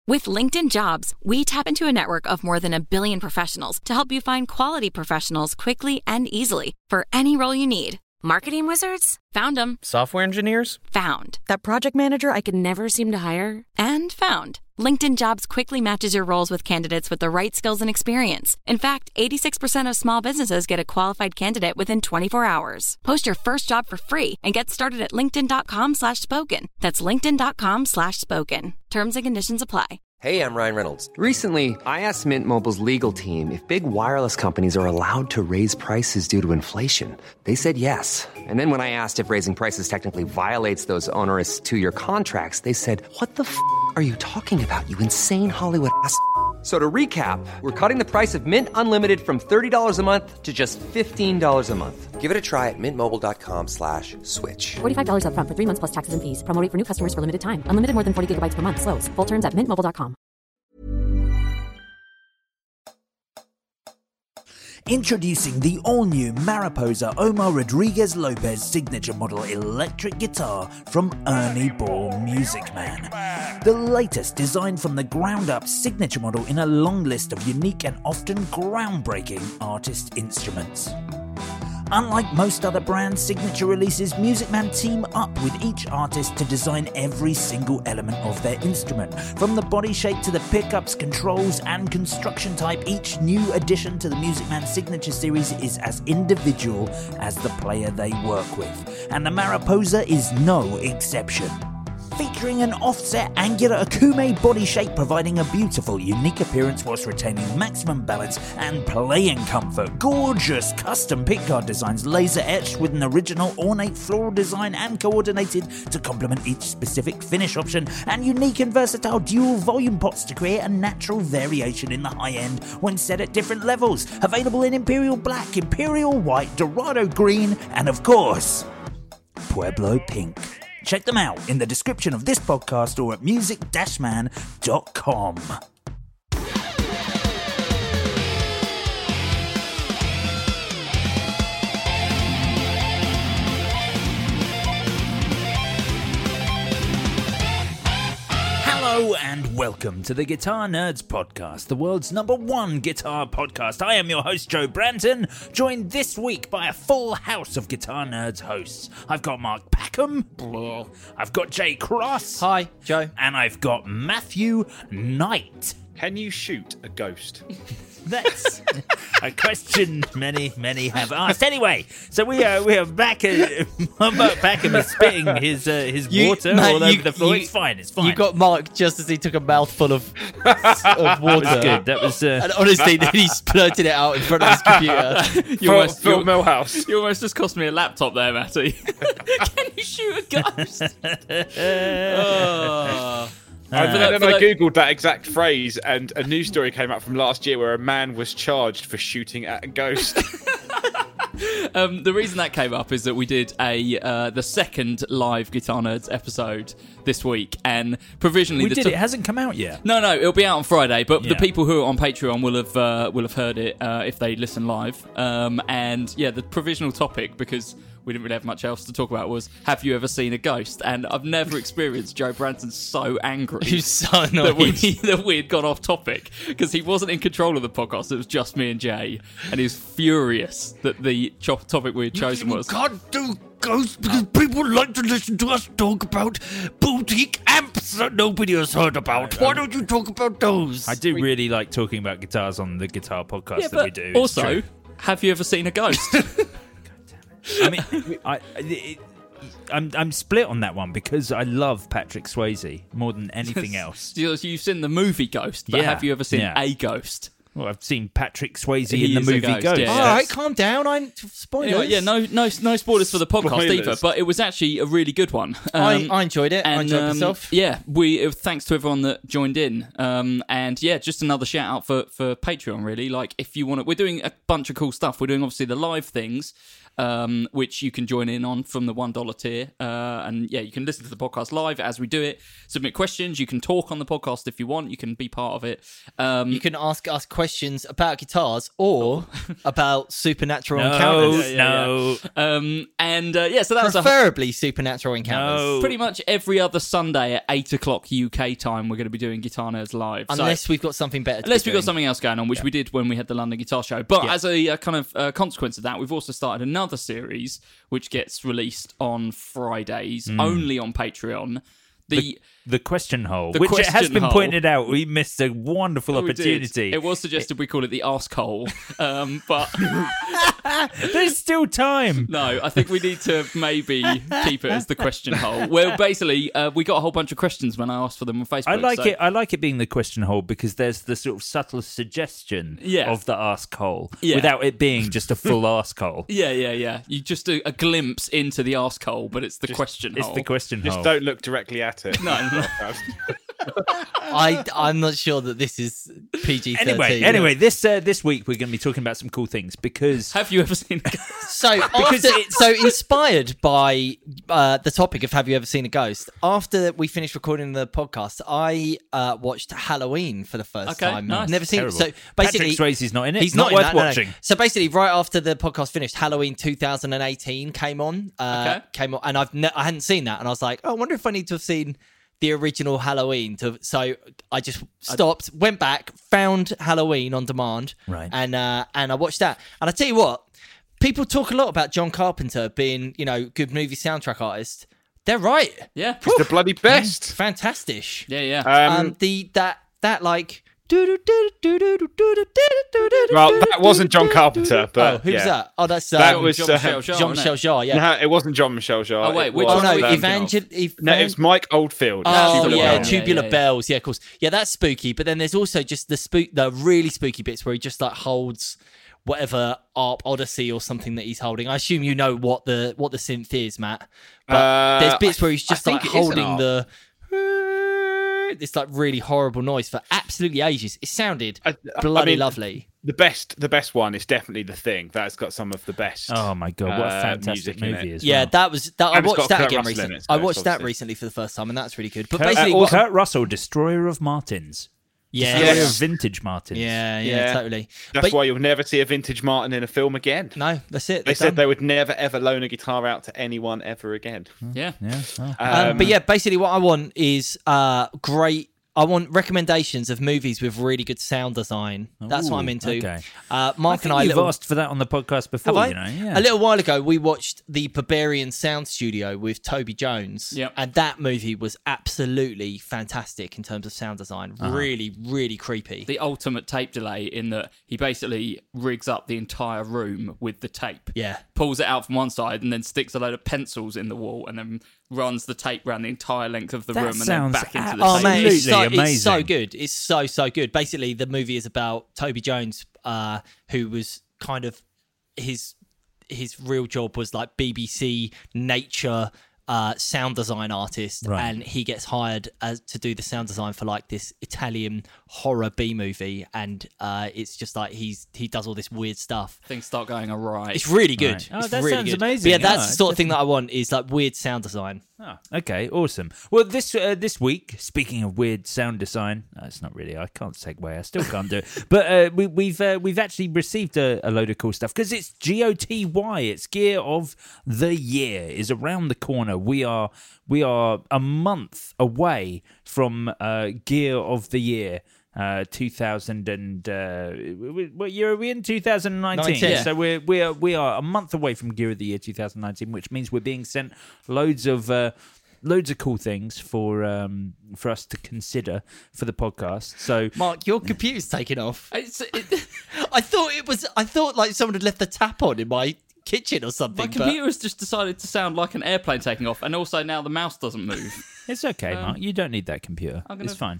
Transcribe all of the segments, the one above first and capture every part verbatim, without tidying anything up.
With LinkedIn Jobs, we tap into a network of more than a billion professionals to help you find quality professionals quickly and easily for any role you need. Marketing wizards? Found them. Software engineers? Found. That project manager I could never seem to hire? And found. LinkedIn Jobs quickly matches your roles with candidates with the right skills and experience. In fact, eighty-six percent of small businesses get a qualified candidate within twenty-four hours. Post your first job for free and get started at linkedin.com slash spoken. That's linkedin.com slash spoken. Terms and conditions apply. Hey, I'm Ryan Reynolds. Recently, I asked Mint Mobile's legal team if big wireless companies are allowed to raise prices due to inflation. They said yes. And then when I asked if raising prices technically violates those onerous two-year contracts, they said, what the f*** are you talking about, you insane Hollywood ass f- So to recap, we're cutting the price of Mint Unlimited from thirty dollars a month to just fifteen dollars a month. Give it a try at mintmobile.com slash switch. forty-five dollars up front for three months plus taxes and fees. Promo rate for new customers for limited time. Unlimited more than forty gigabytes per month. Slows full terms at mint mobile dot com. Introducing the all-new Mariposa Omar Rodriguez Lopez signature model electric guitar from Ernie Ball Music Man. The latest designed from the ground up signature model in a long list of unique and often groundbreaking artist instruments. Unlike most other brands' signature releases, Music Man team up with each artist to design every single element of their instrument. From the body shape to the pickups, controls, and construction type, each new addition to the Music Man signature series is as individual as the player they work with. And the Mariposa is no exception. Featuring an offset angular Akume body shape providing a beautiful, unique appearance whilst retaining maximum balance and playing comfort. Gorgeous custom pickguard designs laser etched with an original ornate floral design and coordinated to complement each specific finish option, and unique and versatile dual volume pots to create a natural variation in the high end when set at different levels. Available in Imperial Black, Imperial White, Dorado Green, and of course, Pueblo Pink. Check them out in the description of this podcast or at music man dot com. Hello and welcome to the Guitar Nerds Podcast, the world's number one guitar podcast. I am your host, Joe Branton, joined this week by a full house of Guitar Nerds hosts. I've got Mark Packham, I've got Jay Cross. Hi, Joe. And I've got Matthew Knight. Can you shoot a ghost? That's a question many, many have asked. Anyway, so we are we are back. Uh, Mark Packham is spitting his uh, his You- water man, all over you- the floor. you- it's fine. It's fine. You got Mark just as he took a mouthful of, of water. That was good. That was. Uh, And honestly, then he splurted it out in front of his computer. You Phil, almost, Phil Millhouse. You almost just cost me a laptop there, Matty. Can you shoot a ghost? oh. Uh, and then for I that- googled that exact phrase, and a news story came out from last year where a man was charged for shooting at a ghost. Um, the reason that came up is that we did a uh, the second live Guitar Nerds episode this week, and provisionally we the did. t- It hasn't come out yet. No, no, it'll be out on Friday. But Yeah. the people who are on Patreon will have uh, will have heard it uh, if they listen live. Um, and yeah, the provisional topic, because we didn't really have much else to talk about, was have you ever seen a ghost? And I've never experienced Joe Branton so angry. He's so that we, annoyed. that we had gone off topic, because he wasn't in control of the podcast. It was just me and Jay, and he was furious that the cho- topic we had chosen was can't do ghosts because people like to listen to us talk about boutique amps that nobody has heard about. Why don't you talk about those? I do really like talking about guitars on the guitar podcast yeah, that but we do. It's also, true. have you ever seen a ghost? I mean, I, it, I'm I'm split on that one because I love Patrick Swayze more than anything else. You've seen the movie Ghost, but Yeah, have you ever seen yeah. a ghost? Well, I've seen Patrick Swayze He in the is a movie ghost, Ghost. yeah. All right, calm down. I'm spoilers. Anyway, yeah, no, no, no spoilers for the podcast Spoilers. either. But it was actually a really good one. Um, I, I enjoyed it. I and, enjoyed um, myself. Yeah, we uh, thanks to everyone that joined in. Um, and yeah, just another shout out for for Patreon. Really, like if you want to, we're doing a bunch of cool stuff. We're doing obviously the live things. um, which you can join in on from the one dollar tier. Uh, and yeah, you can listen to the podcast live as we do it. Submit questions. You can talk on the podcast if you want. You can be part of it. Um, You can ask us questions about guitars or about supernatural No, encounters. yeah, yeah, no. um, and uh, yeah, so that was a Preferably supernatural encounters. No. pretty much every other Sunday at eight o'clock U K time. We're going to be doing Guitar Nerds live. So- Unless we've got something better to Unless be we've got doing. something else going on, which we did when we had the London Guitar Show. But Yeah. as a uh, kind of uh, consequence of that, we've also started another series which gets released on Fridays, only on Patreon. The, The question hole, The which it has question been hole. pointed out, we missed a wonderful Oh, we did. opportunity. It was suggested we call it the arsehole, um, but There's still time. no, I think we need to maybe keep it as the question hole. Well, basically, uh, we got a whole bunch of questions when I asked for them on Facebook. I like so- it. I like it being the question hole because there's the sort of subtle suggestion Yeah. of the ask hole Yeah. without it being just a full ask hole. Yeah, yeah, yeah. You just do a glimpse into the arsehole, but it's the question It's hole. the question Just hole. don't look directly at it. No, no. I, I'm not sure that this is P G thirteen. Anyway, anyway, this uh, this week we're going to be talking about some cool things because Have you ever seen? So, after, so inspired by uh, the topic of Have You Ever Seen a Ghost, after we finished recording the podcast, I uh, watched Halloween for the first Okay, time. nice. Never seen Terrible. it. So basically, Patrick Swayze's not in it. He's Not not, worth in that, no, no. watching. So basically, right after the podcast finished, Halloween two thousand eighteen came on. Uh, Okay. Came on, and I've ne- I hadn't seen that, and I was like, oh, I wonder if I need to have seen the original Halloween. To so I just stopped, went back, found Halloween on demand, Right. and uh, and I watched that. And I tell you what, people talk a lot about John Carpenter being, you know, good movie soundtrack artist. They're right. Yeah, It's the bloody best. Fantastic. yeah, yeah. Um, Um, the that that like. well, that wasn't John Carpenter, but Oh, who's yeah. that? Oh, that's um, That was Jean-Michel uh, Jarre, Jean-Michel Jarre. Yeah. No, it wasn't John Michel Jarre. Oh, wait, It which was, Oh one no, are we um, thinking of? Evangel. No, it's Mike Oldfield. Oh Tubular yeah, Bells. Tu- tubular yeah, yeah. bells. Yeah, of course. Yeah, that's spooky. But then there's also just the spook, the really spooky bits where he just like holds whatever ARP Odyssey or something that he's holding. I assume you know what the what the synth is, Matt. But Uh, there's bits where he's I just think like it is an holding ARP. the this like really horrible noise for absolutely ages. It sounded I- I bloody mean, lovely. The best, the best one is definitely The Thing. That's got some of the best. oh my god, what a uh, fantastic music in movie it. as Yeah, well. that was that. I And it's watched got that Kurt again Russell in recently. it, so I it's watched that obviously- recently for the first time, and that's really good. But Kurt, basically, uh, what, Kurt Russell, destroyer of Martins. yeah, Destroyer Yes. of vintage Martins. yeah, yeah, Yeah. totally. That's But- why you'll never see a vintage Martin in a film again. No, that's it. They they're said done. they would never ever loan a guitar out to anyone ever again. yeah. Yeah. well. Um, but yeah, basically what I want is uh, great. I want recommendations of movies with really good sound design. That's what I'm Ooh, into. okay. Uh, I Mark think and I, a you've little, asked for that on the podcast before. have I? You know, yeah. A little while ago, we watched the Barbarian Sound Studio with Toby Jones. Yep. And that movie was absolutely fantastic in terms of sound design. Uh-huh. Really, really creepy. The ultimate tape delay in that he basically rigs up the entire room with the tape. Yeah. Pulls it out from one side and then sticks a load of pencils in the wall and then runs the tape around the entire length of the That room and then sounds back into the Oh tape. man, it's so, Absolutely it's so amazing. good. It's so so good. Basically, the movie is about Toby Jones, uh, who was kind of his his real job was like B B C nature uh, sound design artist, Right. and he gets hired as, to do the sound design for like this Italian horror B movie, and uh, it's just like he's he does all this weird stuff. Things start going awry. It's really good. Right. Oh, It's that really sounds good. amazing. But yeah, that's Oh, the sort of thing that I want is like weird sound design. Oh, okay, awesome. Well, this uh, this week, speaking of weird sound design, uh, it's not really. I can't segue. I still can't do it. But uh, we, we've uh, we've actually received a, a load of cool stuff because it's G O T Y. It's Gear of the Year is around the corner. We are we are a month away from uh, Gear of the Year. Uh, two thousand and uh, what year are we in? two thousand nineteen. nineteen. Yeah. So we're we are we are a month away from Gear of the Year two thousand nineteen, which means we're being sent loads of uh, loads of cool things for um for us to consider for the podcast. So Mark, your computer's taken off. It's, it, I thought it was. I thought like someone had left the tap on in my kitchen or something. my computer has just decided to sound like an airplane taking off, and also now the mouse doesn't move. it's okay, Mark. You don't need that computer. I'm gonna- It's fine.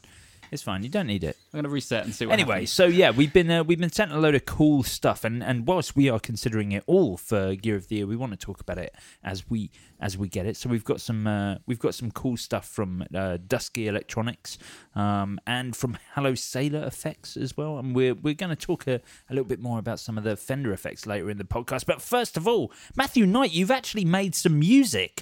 It's fine. You don't need it. I'm going to reset and see what Anyway, happens. so yeah, we've been uh, we've been sent a load of cool stuff, and, and whilst we are considering it all for Gear of the Year, we want to talk about it as we as we get it. So we've got some uh, we've got some cool stuff from uh, Dusky Electronics um, and from Hello Sailor Effects as well, and we're we're going to talk a, a little bit more about some of the Fender effects later in the podcast. But first of all, Matthew Knight, you've actually made some music.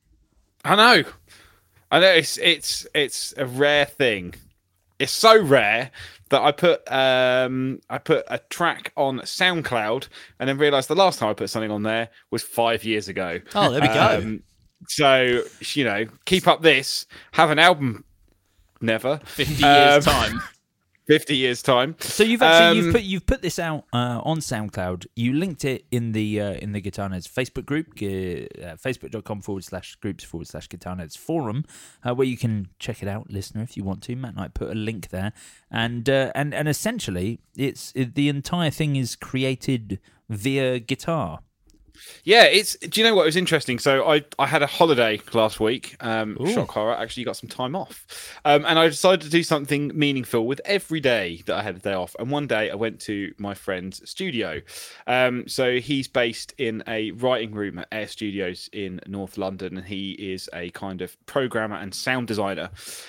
I know, I know. It's it's it's a rare thing. It's so rare that I put um, I put a track on SoundCloud and then realised the last time I put something on there was five years ago. Oh, there we go. Um, so, you know, keep up this, have an album, never. fifty years Um, time. fifty years time. So you've actually Um, you've put you've put this out uh, on SoundCloud. You linked it in the uh, in the Guitar Nerds Facebook group, uh, facebook.com forward slash groups forward slash Guitar Nerds forum, uh, where you can check it out, listener, if you want to. Matt Knight put a link there, and uh, and and essentially, it's it, the entire thing is created via guitar. Yeah, it's. Do you know what was interesting? So I, I had a holiday last week. Um, shock horror. Actually, got some time off, um, and I decided to do something meaningful with every day that I had a day off. And one day I went to my friend's studio. Um, so he's based in a writing room at Air Studios in North London, and he is a kind of programmer and sound designer.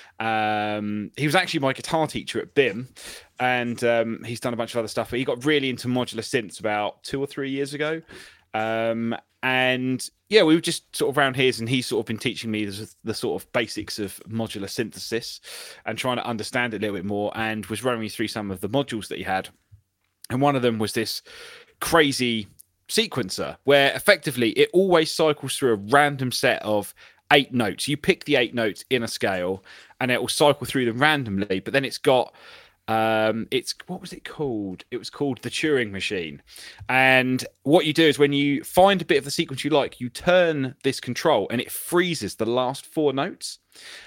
Um, he was actually my guitar teacher at B I M, and um, he's done a bunch of other stuff. But he got really into modular synths about two or three years ago. Um, and yeah, we were just sort of around here, and he's sort of been teaching me the, the sort of basics of modular synthesis and trying to understand it a little bit more, and was running me through some of the modules that he had. And one of them was this crazy sequencer where effectively it always cycles through a random set of eight notes. You pick the eight notes in a scale and it will cycle through them randomly, but then it's got Um, it's what was it called? It was called the Turing machine. And what you do is when you find a bit of the sequence you like, you turn this control and it freezes the last four notes.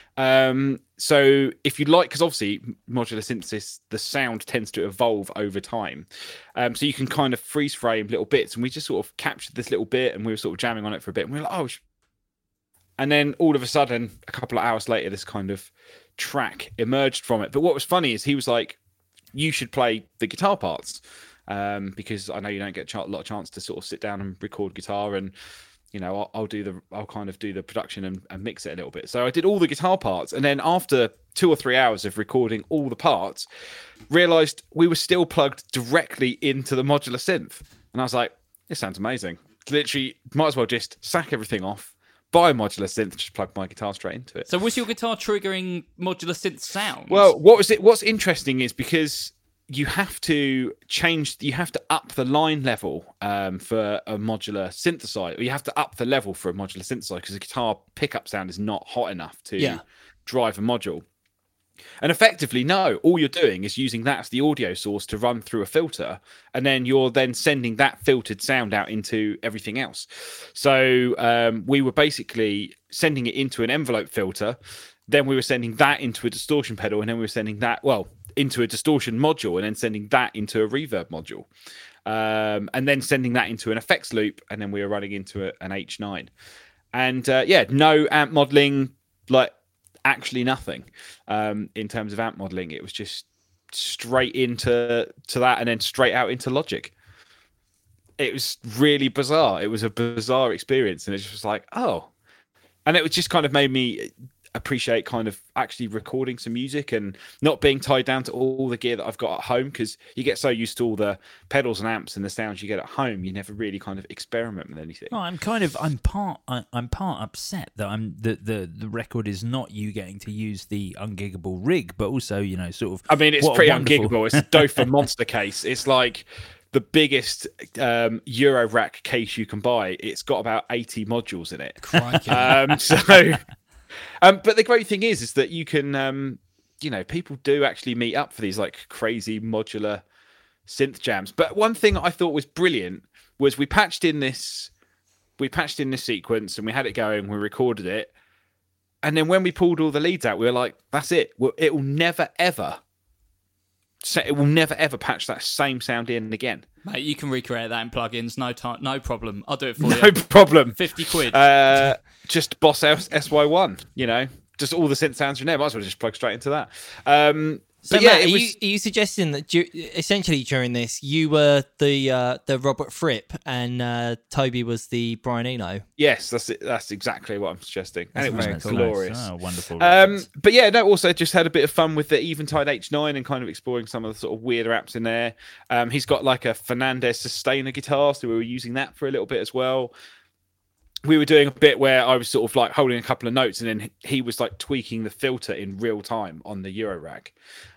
Um, so if you like, because obviously modular synthesis, the sound tends to evolve over time. Um, so you can kind of freeze frame little bits, and we just sort of captured this little bit and we were sort of jamming on it for a bit. And we were like, oh, sh-. And then all of a sudden, a couple of hours later, this kind of track emerged from it. But what was funny is he was like, you should play the guitar parts, um, because I know you don't get a lot of chance to sort of sit down and record guitar, and you know I'll, I'll do the I'll kind of do the production and, and mix it a little bit. So I did all the guitar parts, and then after two or three hours of recording all the parts, realized we were still plugged directly into the modular synth, and I was like, this sounds amazing. Literally might as well just sack everything off, buy a modular synth, just plug my guitar straight into it. So was your guitar triggering modular synth sounds? Well, what was it? What's interesting is because you have to change, you have to up the line level um, for a modular synthesizer. Or you have to up the level for a modular synthesizer because the guitar pickup sound is not hot enough to Yeah. drive a module. And effectively, no, all you're doing is using that as the audio source to run through a filter, and then you're then sending that filtered sound out into everything else. So um, we were basically sending it into an envelope filter, then we were sending that into a distortion pedal, and then we were sending that, well, into a distortion module, and then sending that into a reverb module, um, and then sending that into an effects loop, and then we were running into a, an H nine. And uh, yeah, no amp modeling, like, actually nothing um in terms of amp modeling. It was just straight into to that and then straight out into Logic. It was really bizarre. It was a bizarre experience, and it just was like, oh. And it was just kind of made me appreciate kind of actually recording some music and not being tied down to all the gear that I've got at home, because you get so used to all the pedals and amps and the sounds you get at home, you never really kind of experiment with anything. No, I'm kind of I'm part I, I'm part upset that I'm the, the the record is not you getting to use the ungiggable rig, but also, you know, sort of. I mean, it's what a pretty wonderful- ungiggable. It's a Dofa monster case. It's like the biggest um, Euro rack case you can buy. It's got about eighty modules in it. Crikey. Um, so, um, but the great thing is, is that you can, um, you know, people do actually meet up for these like crazy modular synth jams. But one thing I thought was brilliant was we patched in this, we patched in this sequence and we had it going. We recorded it, and then when we pulled all the leads out, we were like, "That's it. Well, it will never ever." So it will never ever patch that same sound in again. Mate, you can recreate that in plugins, no time, no problem. I'll do it for No you. problem. Fifty quid. Uh, just Boss S Y one, you know, just all the synth sounds in there. Might as well just plug straight into that. Um, So but yeah, Matt, it are, was... you, are you suggesting that du- essentially during this you were the uh, the Robert Fripp and uh, Toby was the Brian Eno? Yes, that's it. That's exactly what I'm suggesting, and it was Very cool. glorious. Oh, wonderful. Um, reference. but yeah, no. Also, just had a bit of fun with the Eventide H nine and kind of exploring some of the sort of weirder apps in there. Um, he's got like a Fernandez Sustainer guitar, so we were using that for a little bit as well. We were doing a bit where I was sort of like holding a couple of notes, and then he was like tweaking the filter in real time on the Eurorack.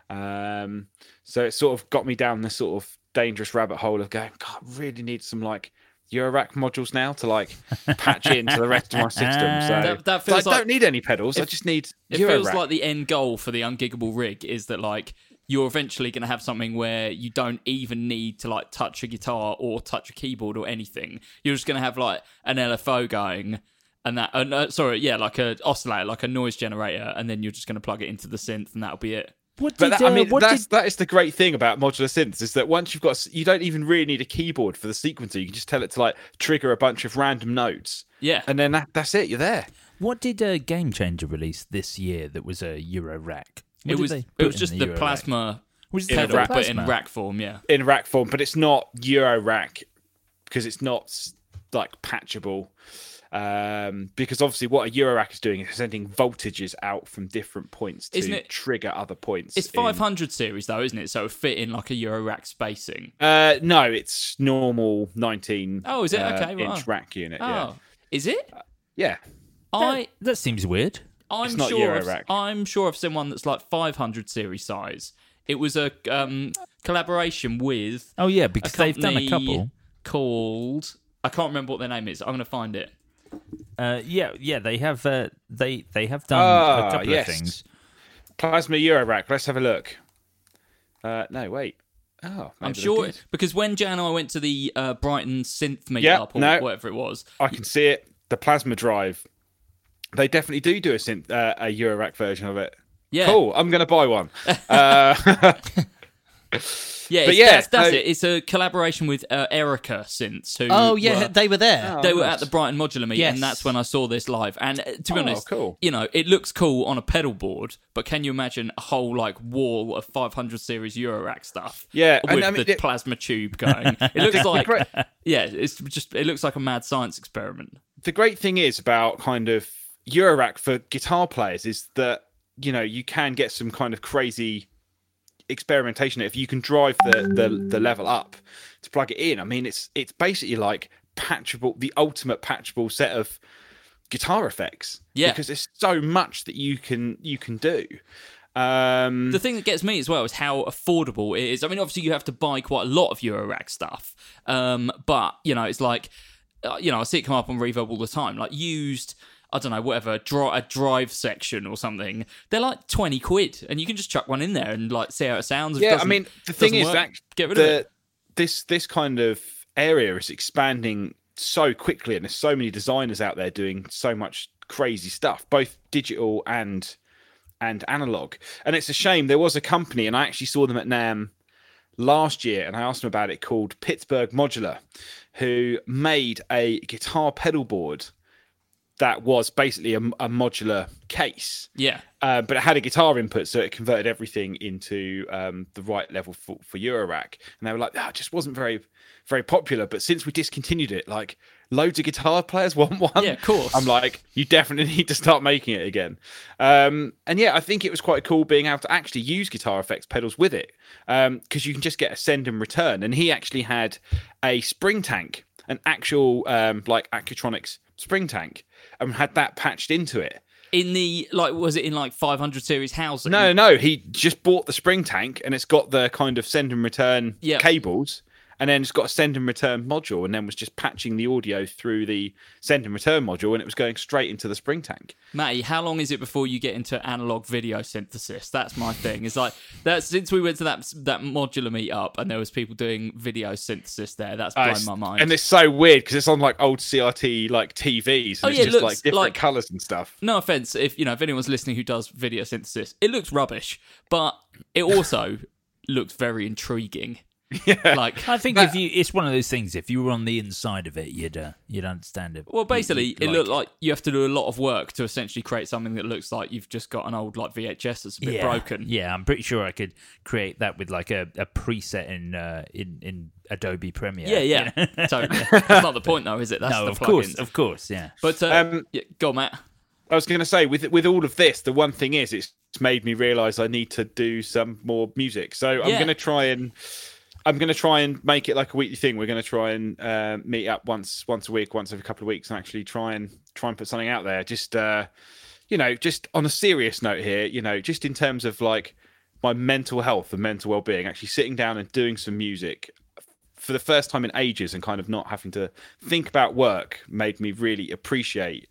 Um, so it sort of got me down this sort of dangerous rabbit hole of going, God, I really need some like Eurorack modules now to like patch into the rest of my system. So That- that feels I like- don't need any pedals. I just need It Eurorack. feels like the end goal for the Ungiggable rig is that like you're eventually going to have something where you don't even need to like touch a guitar or touch a keyboard or anything. You're just going to have like an L F O going and that, uh, no, sorry, yeah, like a oscillator, like a noise generator, and then you're just going to plug it into the synth and that'll be it. What But did, that, I uh, mean, what that's, did that is the great thing about modular synths is that once you've got, you don't even really need a keyboard for the sequencer. You can just tell it to like trigger a bunch of random notes. Yeah. And then that, that's it. You're there. what did uh, Game Changer release this year that was a Euro rack? What It did was they it put was in just the the Euro plasma rack? Was in a pedal, rack. but in Plasma? rack form, yeah. In rack form, but it's not Euro rack because it's not like patchable. Um, because obviously what a Eurorack is doing is sending voltages out from different points to Isn't it- trigger other points. It's in- five hundred series though, isn't it? So it fit in like a Eurorack spacing. Uh, no, it's normal nineteen. Oh, is it? uh, Okay, right. inch rack unit. Oh, Yeah, is it? yeah. I That seems weird. I'm It's not sure. I've, Eurorack. I'm sure I've seen one that's like five hundred series size. It was a um, collaboration with Oh yeah, a because they've done a company couple. called. I can't remember what their name is. I'm going to find it. Uh, yeah, yeah, they have. Uh, they they have done Ah, a couple yes. of things. Plasma Eurorack. Let's have a look. Uh, no, wait. Oh, I'm maybe they sure did. because when Jan and I went to the uh, Brighton Synth meetup Yeah, or no. whatever it was, I can see it. The plasma drive. They definitely do do a synth, uh, a Eurorack version of it. yeah, Cool. I'm going to buy one. uh, yeah, But it's, yeah, that's, that's so- it. It's a collaboration with uh, Erica Synths. Who Oh yeah, were- they were there. Oh, they were nice. at the Brighton Modular Meet, Yes. and that's when I saw this live. And uh, to be Oh, honest, cool. you know, it looks cool on a pedal board, but can you imagine a whole like wall of five hundred series Eurorack stuff? Yeah, and with I mean, the it- plasma tube going. It looks like, great- yeah, it's just it looks like a mad science experiment. the great thing is about kind of Eurorack for guitar players is that, you know, you can get some kind of crazy experimentation if you can drive the, the the level up to plug it in. I mean, it's it's basically like patchable, the ultimate patchable set of guitar effects. Yeah. because there's so much that you can you can do. Um, The thing that gets me as well is how affordable it is. I mean, obviously you have to buy quite a lot of Eurorack stuff, um, but you know, it's like, uh, you know, I see it come up on Reverb all the time, like used. I don't know, whatever, dri- a drive section or something. They're like twenty quid, and you can just chuck one in there and like see how it sounds. If it yeah, I doesn't- mean, the thing doesn't is work, that get rid the, of it. this this kind of area is expanding so quickly, and there's so many designers out there doing so much crazy stuff, both digital and and analog. And it's a shame. There was a company, and I actually saw them at NAMM last year, and I asked them about it, called Pittsburgh Modular, who made a guitar pedal board that was basically a, a modular case. Yeah. Uh, but it had a guitar input, so it converted everything into um, the right level for, for Eurorack. And they were like, that oh, just wasn't very, very popular. But since we discontinued it, like loads of guitar players want one. Yeah, of course. I'm like, you definitely need to start making it again. Um, and yeah, I think it was quite cool being able to actually use guitar effects pedals with it, because um, you can just get a send and return. And he actually had a spring tank, an actual um, like Accutronics spring tank, and had that patched into it. In the, like, was it in like five hundred series housing? No, no, he just bought the spring tank, and it's got the kind of send and return Yeah. cables, and then it's got a send and return module, and then was just patching the audio through the send and return module, and it was going straight into the spring tank. Matty, how long is it before you get into analog video synthesis? That's my thing. It's like that since we went to that that modular meetup and there was people doing video synthesis there. That's Uh, blown it's- my mind. And it's so weird because it's on like old C R T like T Vs, and Oh, it's yeah, it just looks like different like- colours and stuff. No offense, if you know if anyone's listening who does video synthesis, it looks rubbish, but it also looks very intriguing. Yeah. Like, I think But- if you, it's one of those things. If you were on the inside of it, you'd uh, you'd understand it. well, basically, You'd it like looked like you have to do a lot of work to essentially create something that looks like you've just got an old like V H S that's a bit yeah. broken. Yeah, I'm pretty sure I could create that with like a, a preset in uh, in in Adobe Premiere. Yeah, yeah. you know? Totally. That's not the point, though, is it? That's no, the of course, plugins. of course, yeah. But uh, Um, yeah, go on, Matt. I was going to say, with with all of this, the one thing is, it's made me realise I need to do some more music. So I'm Yeah. going to try and I'm going to try and make it like a weekly thing. We're going to try and uh, meet up once once a week, once every couple of weeks, and actually try and try and put something out there. Just uh, you know, just on a serious note here, you know, just in terms of like my mental health and mental well-being, actually sitting down and doing some music for the first time in ages and kind of not having to think about work made me really appreciate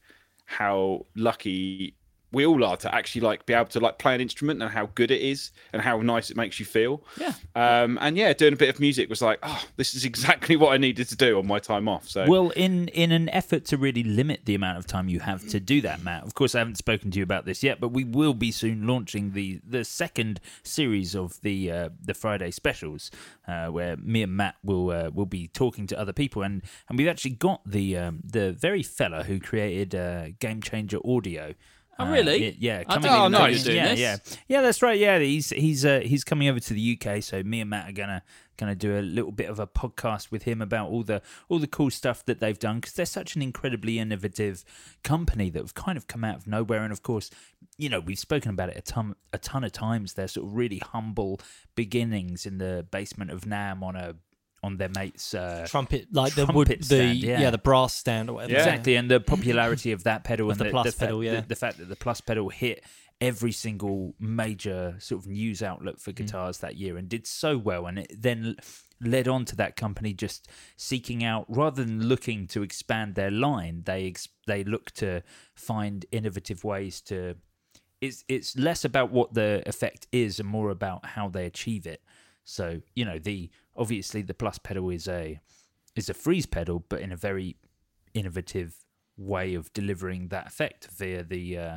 how lucky we all are to actually like be able to like play an instrument and how good it is and how nice it makes you feel. Yeah. Um, and yeah, doing a bit of music was like, oh, this is exactly what I needed to do on my time off. So Well, in in an effort to really limit the amount of time you have to do that, Matt. Of course, I haven't spoken to you about this yet, but we will be soon launching the the second series of the uh, the Friday specials, uh, where me and Matt will uh, will be talking to other people, and and we've actually got the um, the very fella who created uh, Game Changer Audio. Oh, Uh, really? y- yeah, I coming didn't even in- know he was doing yeah, this. yeah, yeah. That's right. Yeah, he's he's uh, he's coming over to the U K. So me and Matt are gonna gonna do a little bit of a podcast with him about all the all the cool stuff that they've done, because they're such an incredibly innovative company that have kind of come out of nowhere. And of course, you know, we've spoken about it a ton a ton of times. Their sort of really humble beginnings in the basement of NAMM on a on their mate's uh, Trumpet, like the trumpet wood, the stand, yeah. yeah. the brass stand or whatever. Yeah. Exactly, and the popularity of that pedal and the the, Plus the fact, pedal, yeah. the, the fact that the Plus pedal hit every single major sort of news outlet Mm. for guitars that year and did so well, and it then led on to that company just seeking out, rather than looking to expand their line, they ex- they look to find innovative ways to. It's it's less about what the effect is and more about how they achieve it. So, you know, the obviously the Plus pedal is a is a freeze pedal, but in a very innovative way of delivering that effect via the uh,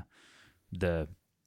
the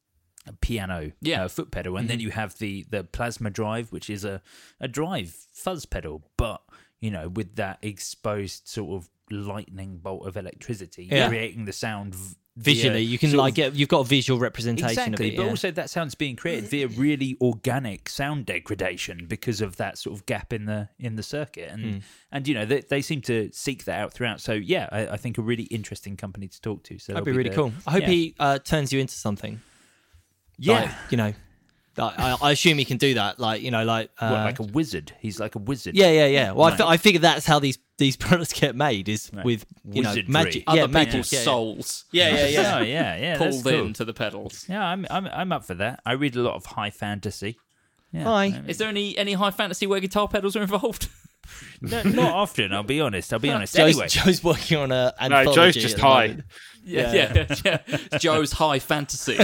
piano Yeah. uh, foot pedal, and then you have the the plasma drive, which is a a drive fuzz pedal, but you know, with that exposed sort of lightning bolt of electricity, Yeah. creating the sound v- Visually, via you can sort like of- get you've got a visual representation Exactly, of it. but yeah. also that sound's being created via really organic sound degradation because of that sort of gap in the in the circuit, and Hmm. and you know they, they seem to seek that out throughout. So yeah, I, I think a really interesting company to talk to. So That'd they'll be really there. cool. I hope yeah. he uh, turns you into something. yeah. Like, you know, like, I, I assume he can do that. Like, you know, like uh, What, like a wizard. He's like a wizard. yeah, yeah, yeah. Well, I, Right. fi- I figure that's how these these products get made is Right. with you know Wizardry. magic. Other yeah, people's magic. Yeah, yeah. souls Yeah, yeah, yeah. Oh, yeah, yeah. that's pulled cool. into the pedals. Yeah, I'm, I'm, I'm up for that. I read a lot of high fantasy. Yeah. Hi. Is there any any high fantasy where guitar pedals are involved? No, not often. I'll be honest. I'll be honest. Joe's, Anyway, Joe's working on a No, anthology Joe's just at the high. moment. Yeah, yeah, yeah. Joe's High Fantasy.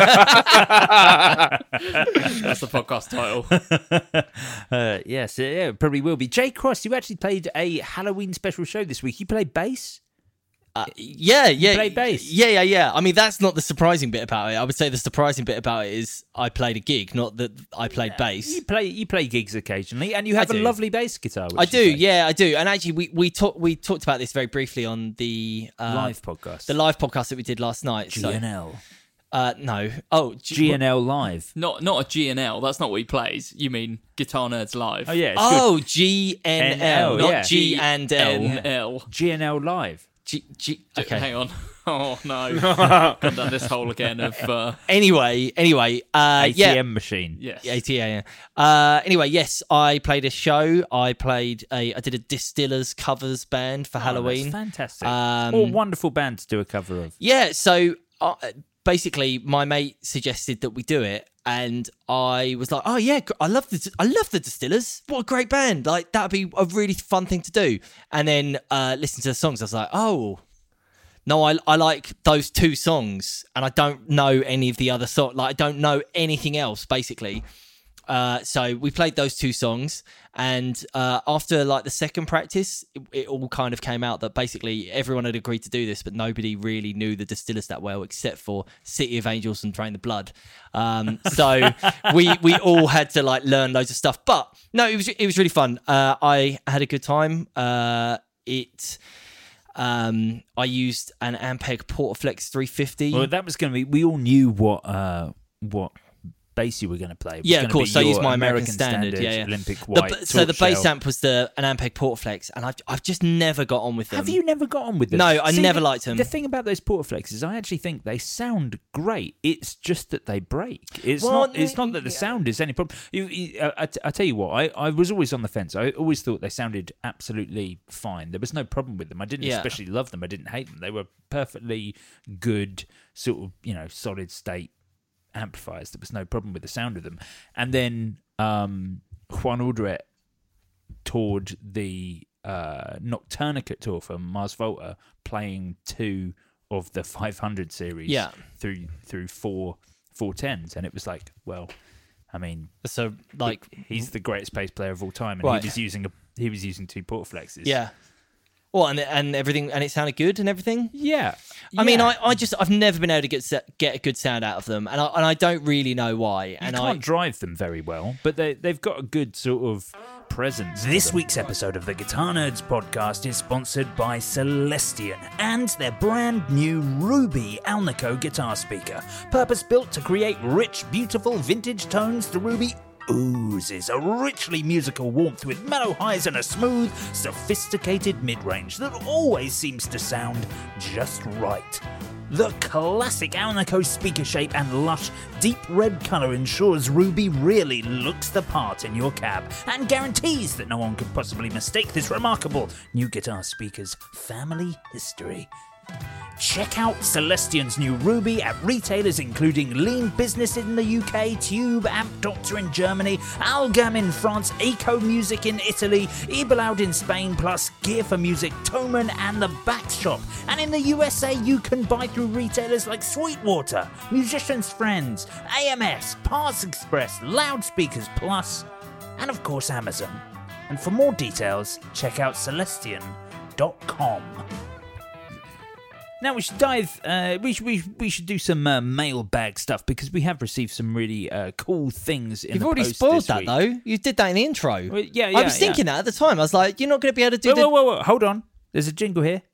That's the podcast title. uh, yes, uh, yeah, it probably will be. Jay Cross, you actually played a Halloween special show this week. You played bass. Uh, yeah, yeah, play bass? Yeah, yeah, yeah. I mean, that's not the surprising bit about it. I would say the surprising bit about it is I played a gig, not that I played bass. You play you play gigs occasionally, and you have a do. lovely bass guitar. Which I you do, play. yeah, I do. And actually, we we talked we talked about this very briefly on the uh, Live podcast. the live podcast that we did last night. G so- N L. Uh, no. Oh, G- G N L Live. Not not a G N L. That's not what he plays. You mean Guitar Nerds Live? Oh yeah. It's Oh, G N L, N L, not yeah. G and L. N L. good. G N L Live. G, G, Okay. okay. Hang on. Oh no. Gone down this hole again of uh, Anyway, anyway, uh, A T M yeah. machine. yes. A T A, yeah. Uh, anyway, yes, I played a show. I played a, I did a Distillers covers band for Oh, Halloween. that's fantastic. Um, What a wonderful band to do a cover of. Yeah, so uh, basically, my mate suggested that we do it, and I was like, "Oh yeah, gr- I love the I love the Distillers. What a great band! Like that'd be a really fun thing to do." And then uh, listen to the songs. I was like, "Oh, no, I I like those two songs, and I don't know any of the other songs. Like I don't know anything else, basically." Uh, so we played those two songs, and uh, after like the second practice, it, it all kind of came out that basically everyone had agreed to do this, but nobody really knew the Distillers that well, except for City of Angels and Drain the Blood. Um, so we we all had to like learn loads of stuff. But no, it was it was really fun. Uh, I had a good time. Uh, it. Um, I used an Ampeg Portaflex three fifty. Well, that was going to be. We all knew what uh, what bass you were going to play. It was Yeah, of gonna course. be So I your used my American, American Standard. Standard Yeah, yeah. Olympic The White. b- so the torch bass shell. amp was the an Ampeg Portaflex, and I've I've just never got on with them. Have you never got on with them? No, I See, never the- liked them. The thing about those Portaflexes, I actually think they sound great. It's just that they break. It's Well, not. It's not that the sound is any problem. You, you, I, I, I tell you what, I, I was always on the fence. I always thought they sounded absolutely fine. There was no problem with them. I didn't Yeah. especially love them. I didn't hate them. They were perfectly good, sort of, you know, solid state amplifiers. There was no problem with the sound of them. And then um, Juan Alderet toured the uh, Nocturnica tour for Mars Volta, playing two of the five hundred series Yeah. through through four four tens, and it was like, well, I mean, So like, he's the greatest bass player of all time, and Right. he was using a he was using two Portaflexes. yeah. Well, and and everything, and it sounded good and everything. yeah. I mean, Yeah. I, I just I've never been able to get se- get a good sound out of them, and I and I don't really know why. You And can't I drive them very well, but they they've got a good sort of presence. to This them. week's episode of the Guitar Nerds podcast is sponsored by Celestion and their brand new Ruby Alnico guitar speaker. Purpose built to create rich, beautiful vintage tones, the Ruby oozes a richly musical warmth with mellow highs and a smooth, sophisticated mid-range that always seems to sound just right. The classic Alnico speaker shape and lush, deep red colour ensures Ruby really looks the part in your cab and guarantees that no one could possibly mistake this remarkable new guitar speaker's family history. Check out Celestion's new Ruby at retailers including Lean Business in the U K, Tube, Amp Doctor in Germany, Algam in France, Eco Music in Italy, Ebeloud in Spain, plus Gear for Music, Toman and The Back Shop. And in the U S A, you can buy through retailers like Sweetwater, Musician's Friends, A M S, Parts Express, Loudspeakers Plus, and of course Amazon. And for more details, check out celestion dot com. Now we should dive. Uh, we should we, we should do some uh, mailbag stuff because we have received some really uh, cool things. In You've the already post spoiled this that week. though. You did that in the intro. Well, yeah, I yeah, was thinking yeah. that at the time. I was like, you're not going to be able to do Whoa, the. whoa, whoa, whoa! Hold on. There's a jingle here.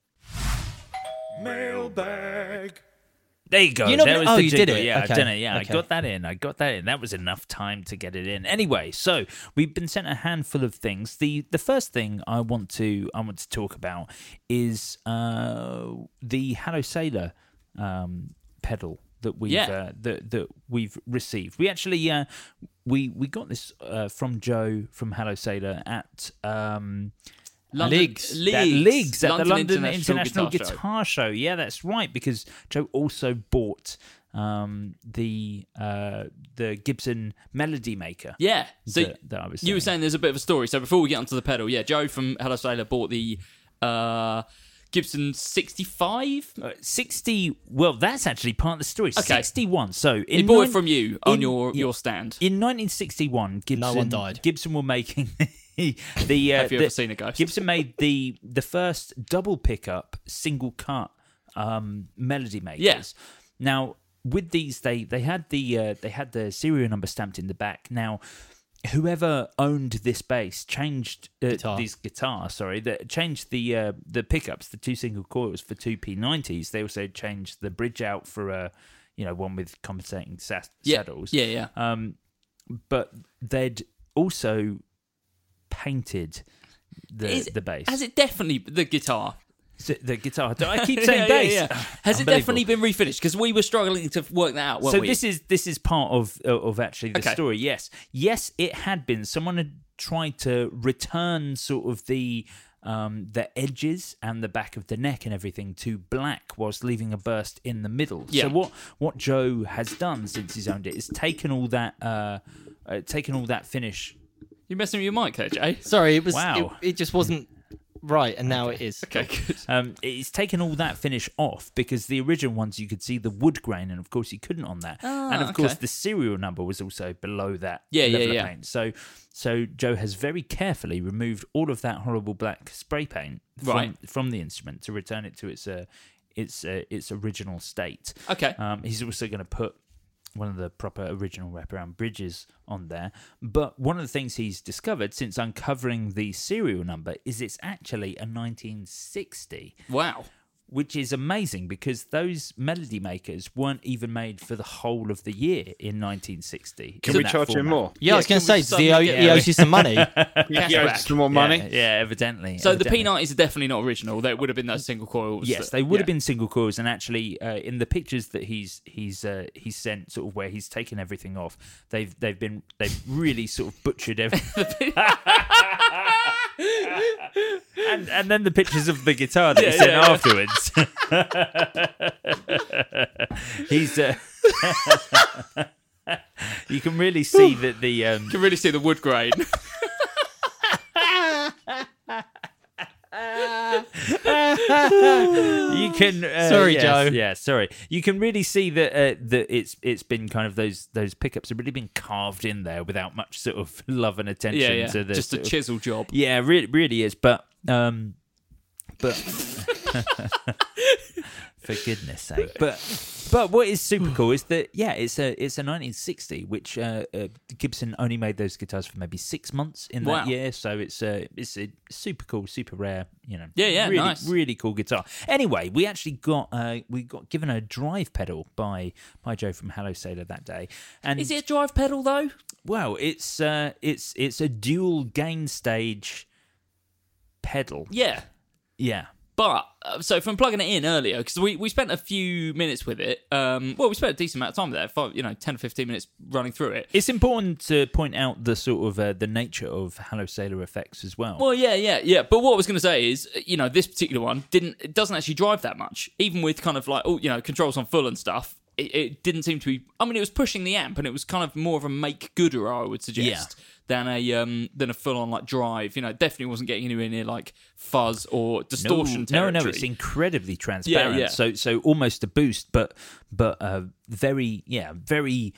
Mailbag. There you go. You're not There gonna- was oh, the you did jingle. it. Yeah, Okay. I done it. Yeah, Okay. I got that in. I got that in. That was enough time to get it in. Anyway, so we've been sent a handful of things. The the first thing I want to I want to talk about is uh, the Hello Sailor um, pedal that we've Yeah. uh, that that we've received. We actually uh, we we got this uh, from Joe from Hello Sailor at. Um, London, Ligs. That Ligs at the London International, International, Guitar, Guitar, Show. Show. Yeah, that's right. Because Joe also bought um, the uh, the Gibson Melody Maker. Yeah. So that, that I was. you were saying there's a bit of a story. So before we get onto the pedal, yeah, Joe from Hello Sailor bought the uh, Gibson sixty-five. Uh, sixty. Well, that's actually part of the story. Okay. Sixty-one. So in He bought nine- it from you on in- your, yeah. your stand. In nineteen sixty-one, Gibson. one died. Gibson were making the. Uh, Have you the- ever seen a ghost? Gibson made the the first double pickup single cut um, melody makers. Yeah. Now with these, they they had the uh, they had the serial number stamped in the back. Now, whoever owned this bass changed uh, Guitar. this guitar. Sorry, that changed the uh, the pickups, the two single coils for two P nineties. They also changed the bridge out for a you know one with compensating sa- Yeah. saddles. Yeah, yeah. Um, but they'd also painted the Is- the bass. Has it definitely the guitar? So the guitar. I keep saying Yeah, yeah, bass. yeah. Has it Unbelievable. definitely been refinished? Because we were struggling to work that out, weren't So we? this is this is part of of actually the Okay. story. Yes, yes, it had been. Someone had tried to return sort of the um, the edges and the back of the neck and everything to black, whilst leaving a burst in the middle. Yeah. So what what Joe has done since he's owned it is taken all that uh, uh, taken all that finish. You're messing with your mic there, Jay. Sorry, it was. Wow. It, it just wasn't. Right, and now it is. Okay, good. Um, it's taken all that finish off because the original ones you could see the wood grain, and of course you couldn't on that. Ah, and of course okay. the serial number was also below that Yeah, yeah, level yeah. of paint. So, so Joe has very carefully removed all of that horrible black spray paint from, Right. from the instrument to return it to its uh, its uh, its original state. Okay. Um, he's also going to put one of the proper original wraparound bridges on there. But one of the things he's discovered since uncovering the serial number is it's actually a nineteen sixty, Wow. which is amazing because those melody makers weren't even made for the whole of the year in nineteen sixty. Can in we that charge him format. more? Yeah, I was Yeah, going to can we say, he, suddenly he get- owes you some money. Yeah, some more money. Yeah, yeah, evidently. So the evidently. P ninety is definitely not original. There would have been those single coils. Yes, that- they would have yeah. been single coils, and actually, uh, in the pictures that he's he's uh, he's sent, sort of where he's taken everything off, they've they've been they've really sort of butchered everything. and and then the pictures of the guitar that he Yeah, sent yeah, yeah. afterwards. he's. Uh, you can really see that the. Um, You can really see the wood grain. you can uh, Sorry, yes, Joe. Yeah, sorry. You can really see that uh, that it's it's been kind of those those pickups have really been carved in there without much sort of love and attention yeah, yeah. to the Just a sort of- chisel job. Yeah, really, really is. But um, but for goodness sake, but but what is super cool is that yeah, it's a it's a nineteen sixty, which uh, uh, Gibson only made those guitars for maybe six months in Wow. that year, so it's a it's a super cool, super rare, you know, Yeah, yeah, really nice. really cool guitar. Anyway, we actually got uh, we got given a drive pedal by by Joe from Hello Sailor that day, and Is it a drive pedal though? well, it's uh, it's it's a dual gain stage pedal. Yeah. Yeah. But uh, so from plugging it in earlier, because we, we spent a few minutes with it. Um, well, we spent a decent amount of time with it, five, you know, ten or fifteen minutes running through it. It's important to point out the sort of uh, the nature of Hello Sailor effects as well. Well, yeah, yeah, yeah. But what I was going to say is, you know, this particular one didn't, it doesn't actually drive that much, even with kind of like, oh, you know, controls on full and stuff. It, it didn't seem to be. I mean, it was pushing the amp, and it was kind of more of a make gooder, I would suggest, than a um than a full on like drive. You know, it definitely wasn't getting anywhere near like fuzz or distortion no, territory. no, no, it's incredibly transparent. Yeah, yeah. So, so almost a boost, but but uh, very, yeah, very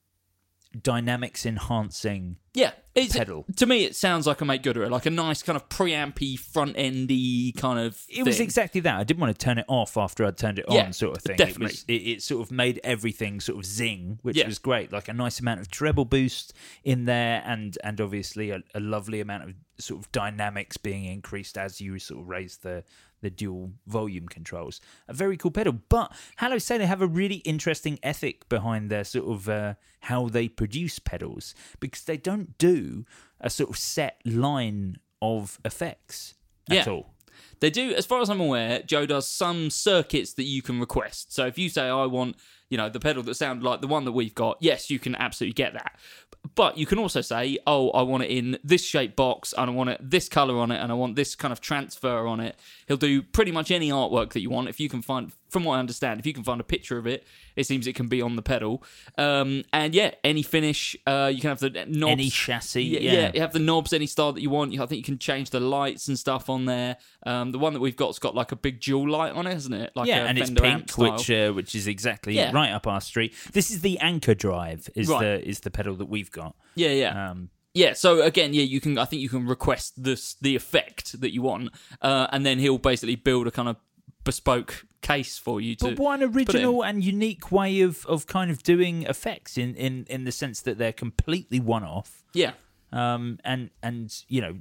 dynamics enhancing. Yeah, it's, pedal. To me, it sounds like a make gooder, like a nice kind of preampy, front endy kind of. It was thing. exactly that. I didn't want to turn it off after I'd turned it Yeah, on, sort of thing. definitely. It, was, it, it sort of made everything sort of zing, which Yeah. was great. Like a nice amount of treble boost in there, and and obviously a, a lovely amount of sort of dynamics being increased as you sort of raise the the dual volume controls. A very cool pedal. But Hello Sailor have a really interesting ethic behind their sort of uh, how they produce pedals, because they don't do a sort of set line of effects at Yeah. all. They do, as far as I'm aware, Joe does some circuits that you can request. So if you say, I want, you know, the pedal that sounds like the one that we've got, yes, you can absolutely get that. But you can also say, oh, I want it in this shape box, and I want it this colour on it, and I want this kind of transfer on it. He'll do pretty much any artwork that you want. If you can find, from what I understand, if you can find a picture of it, it seems it can be on the pedal. Um, and yeah, any finish, uh, you can have the knobs. Any chassis, Yeah, yeah. yeah, you have the knobs any style that you want. I think you can change the lights and stuff on there. Um, the one that we've got's got like a big dual light on it, hasn't it? Like yeah, a and it's Fender amp pink, style. which uh, which is exactly Yeah. right up our street. This is the Anchor Drive, is Right. the is the pedal that we've got. Yeah, yeah. Um, Yeah, so again, yeah, you can. I think you can request this the effect that you want, uh, and then he'll basically build a kind of bespoke case for you to. but what an put it in. original and unique way of, of kind of doing effects in, in, in the sense that they're completely one off. Yeah, Um, and and you know,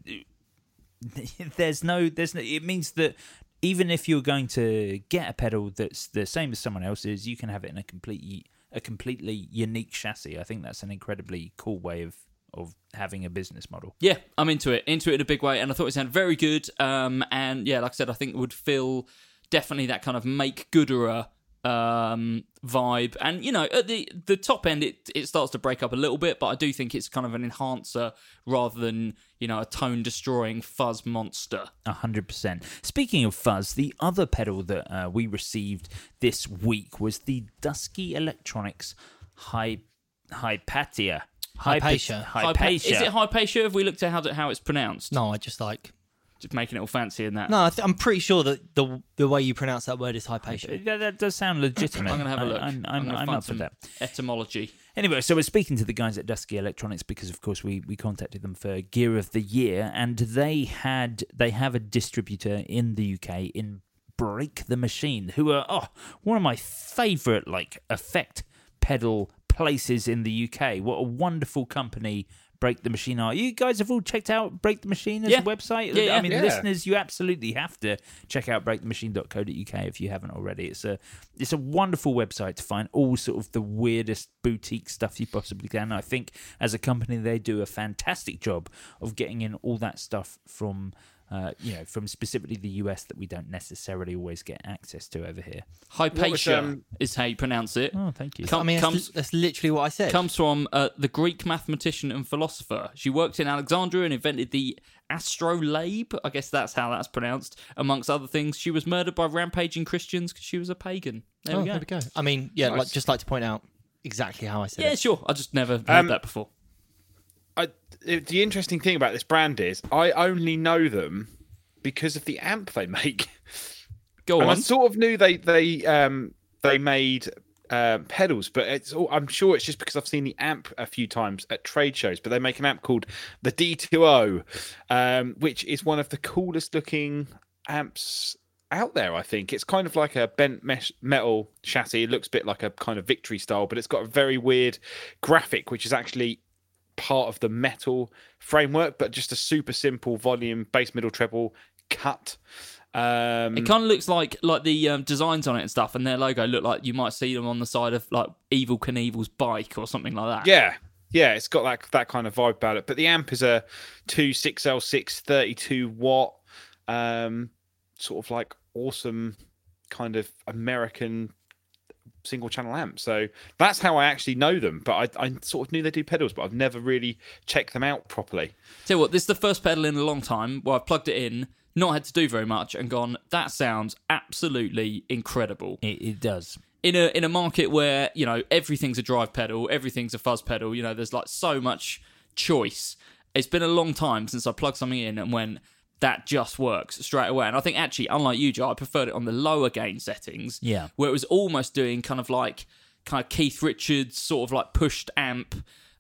there's no there's no. It means that even if you're going to get a pedal that's the same as someone else's, you can have it in a completely a completely unique chassis. I think that's an incredibly cool way of of having a business model. yeah, I'm into it, into it in a big way, and I thought it sounded very good. Um, and yeah, like I said, I think it would fill definitely that kind of make gooderer um vibe. And you know, at the the top end, it it starts to break up a little bit, but I do think it's kind of an enhancer rather than, you know, a tone destroying fuzz monster. A hundred percent. Speaking of fuzz, the other pedal that uh, we received this week was the Dusky Electronics Hy- Hypatia. Hypatia. Hypatia. Is it Hypatia? Have we looked at how how it's pronounced? No, I just like just making it all fancy in that. No, I th- I'm pretty sure that the the way you pronounce that word is Hypatia. That, that does sound legitimate. I'm going to have a look. I, I'm, I'm, gonna I'm find up for some that. etymology. Anyway, so we're speaking to the guys at Dusky Electronics because, of course, we, we contacted them for Gear of the Year, and they had they have a distributor in the U K in Break the Machine, who are oh one of my favourite like effect pedal places in the U K. What a wonderful company Break the Machine are. You guys have all checked out Break the Machine as Yeah. a website? Yeah, yeah. I mean, Yeah. listeners, you absolutely have to check out break the machine dot co dot U K if you haven't already. It's a it's a wonderful website to find all sort of the weirdest boutique stuff you possibly can. I think as a company, they do a fantastic job of getting in all that stuff from uh, you know, from specifically the U S that we don't necessarily always get access to over here. Hypatia um, is how you pronounce it. Oh, thank you. Com- I mean, that's, comes that's literally what I said. comes from uh, the Greek mathematician and philosopher. She worked in Alexandria and invented the astrolabe. I guess that's how that's pronounced. Amongst other things, she was murdered by rampaging Christians because she was a pagan. There oh, we go. there we go. I mean, yeah, Nice. like, just like to point out exactly how I said Yeah, it. sure. I just never heard Um, that before. I, the interesting thing about this brand is I only know them because of the amp they make. Go and I on. sort of knew they they um they made um, pedals, but it's all, I'm sure it's just because I've seen the amp a few times at trade shows. But they make an amp called the D two O, um, which is one of the coolest looking amps out there. I think it's kind of like a bent mesh metal chassis. It looks a bit like a kind of Victory style, but it's got a very weird graphic, which is actually part of the metal framework, but just a super simple volume bass, middle, treble cut. Um, It kind of looks like like the um, designs on it and stuff, and their logo look like you might see them on the side of like Evel Knievel's bike or something like that. yeah, yeah, it's got that that kind of vibe about it. But the amp is a two six L six thirty-two watt, um, sort of like awesome kind of American single channel amp. So that's how I actually know them. But I, I sort of knew they do pedals, but I've never really checked them out properly. Tell you what, this is the first pedal in a long time where I've plugged it in, not had to do very much, and gone, that sounds absolutely incredible. It, it does. In a in a market where, you know, everything's a drive pedal, everything's a fuzz pedal, you know, there's like so much choice. It's been a long time since I plugged something in and went, that just works straight away. And I think actually, unlike you, Joe, I preferred it on the lower gain settings. Yeah. Where it was almost doing kind of like kind of Keith Richards sort of like pushed amp.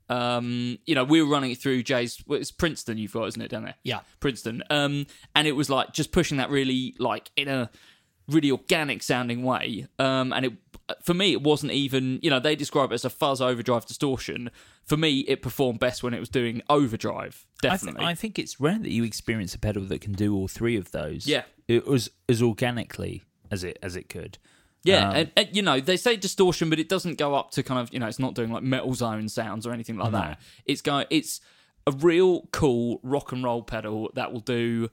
Um, you know, we were running it through Jay's, well, it's Princeton you've got, isn't it, down there? Yeah. Princeton. Um, and it was like just pushing that really like in a really organic sounding way. Um, and it, for me, it wasn't even, you know, they describe it as a fuzz overdrive distortion. For me, it performed best when it was doing overdrive. I, th- Definitely. I think it's rare that you experience a pedal that can do all three of those. Yeah. It was as organically as it as it could. Yeah, Um, and, and you know, they say distortion, but it doesn't go up to kind of, you know, it's not doing like metal zone sounds or anything like No. that. It's going, it's a real cool rock and roll pedal that will do,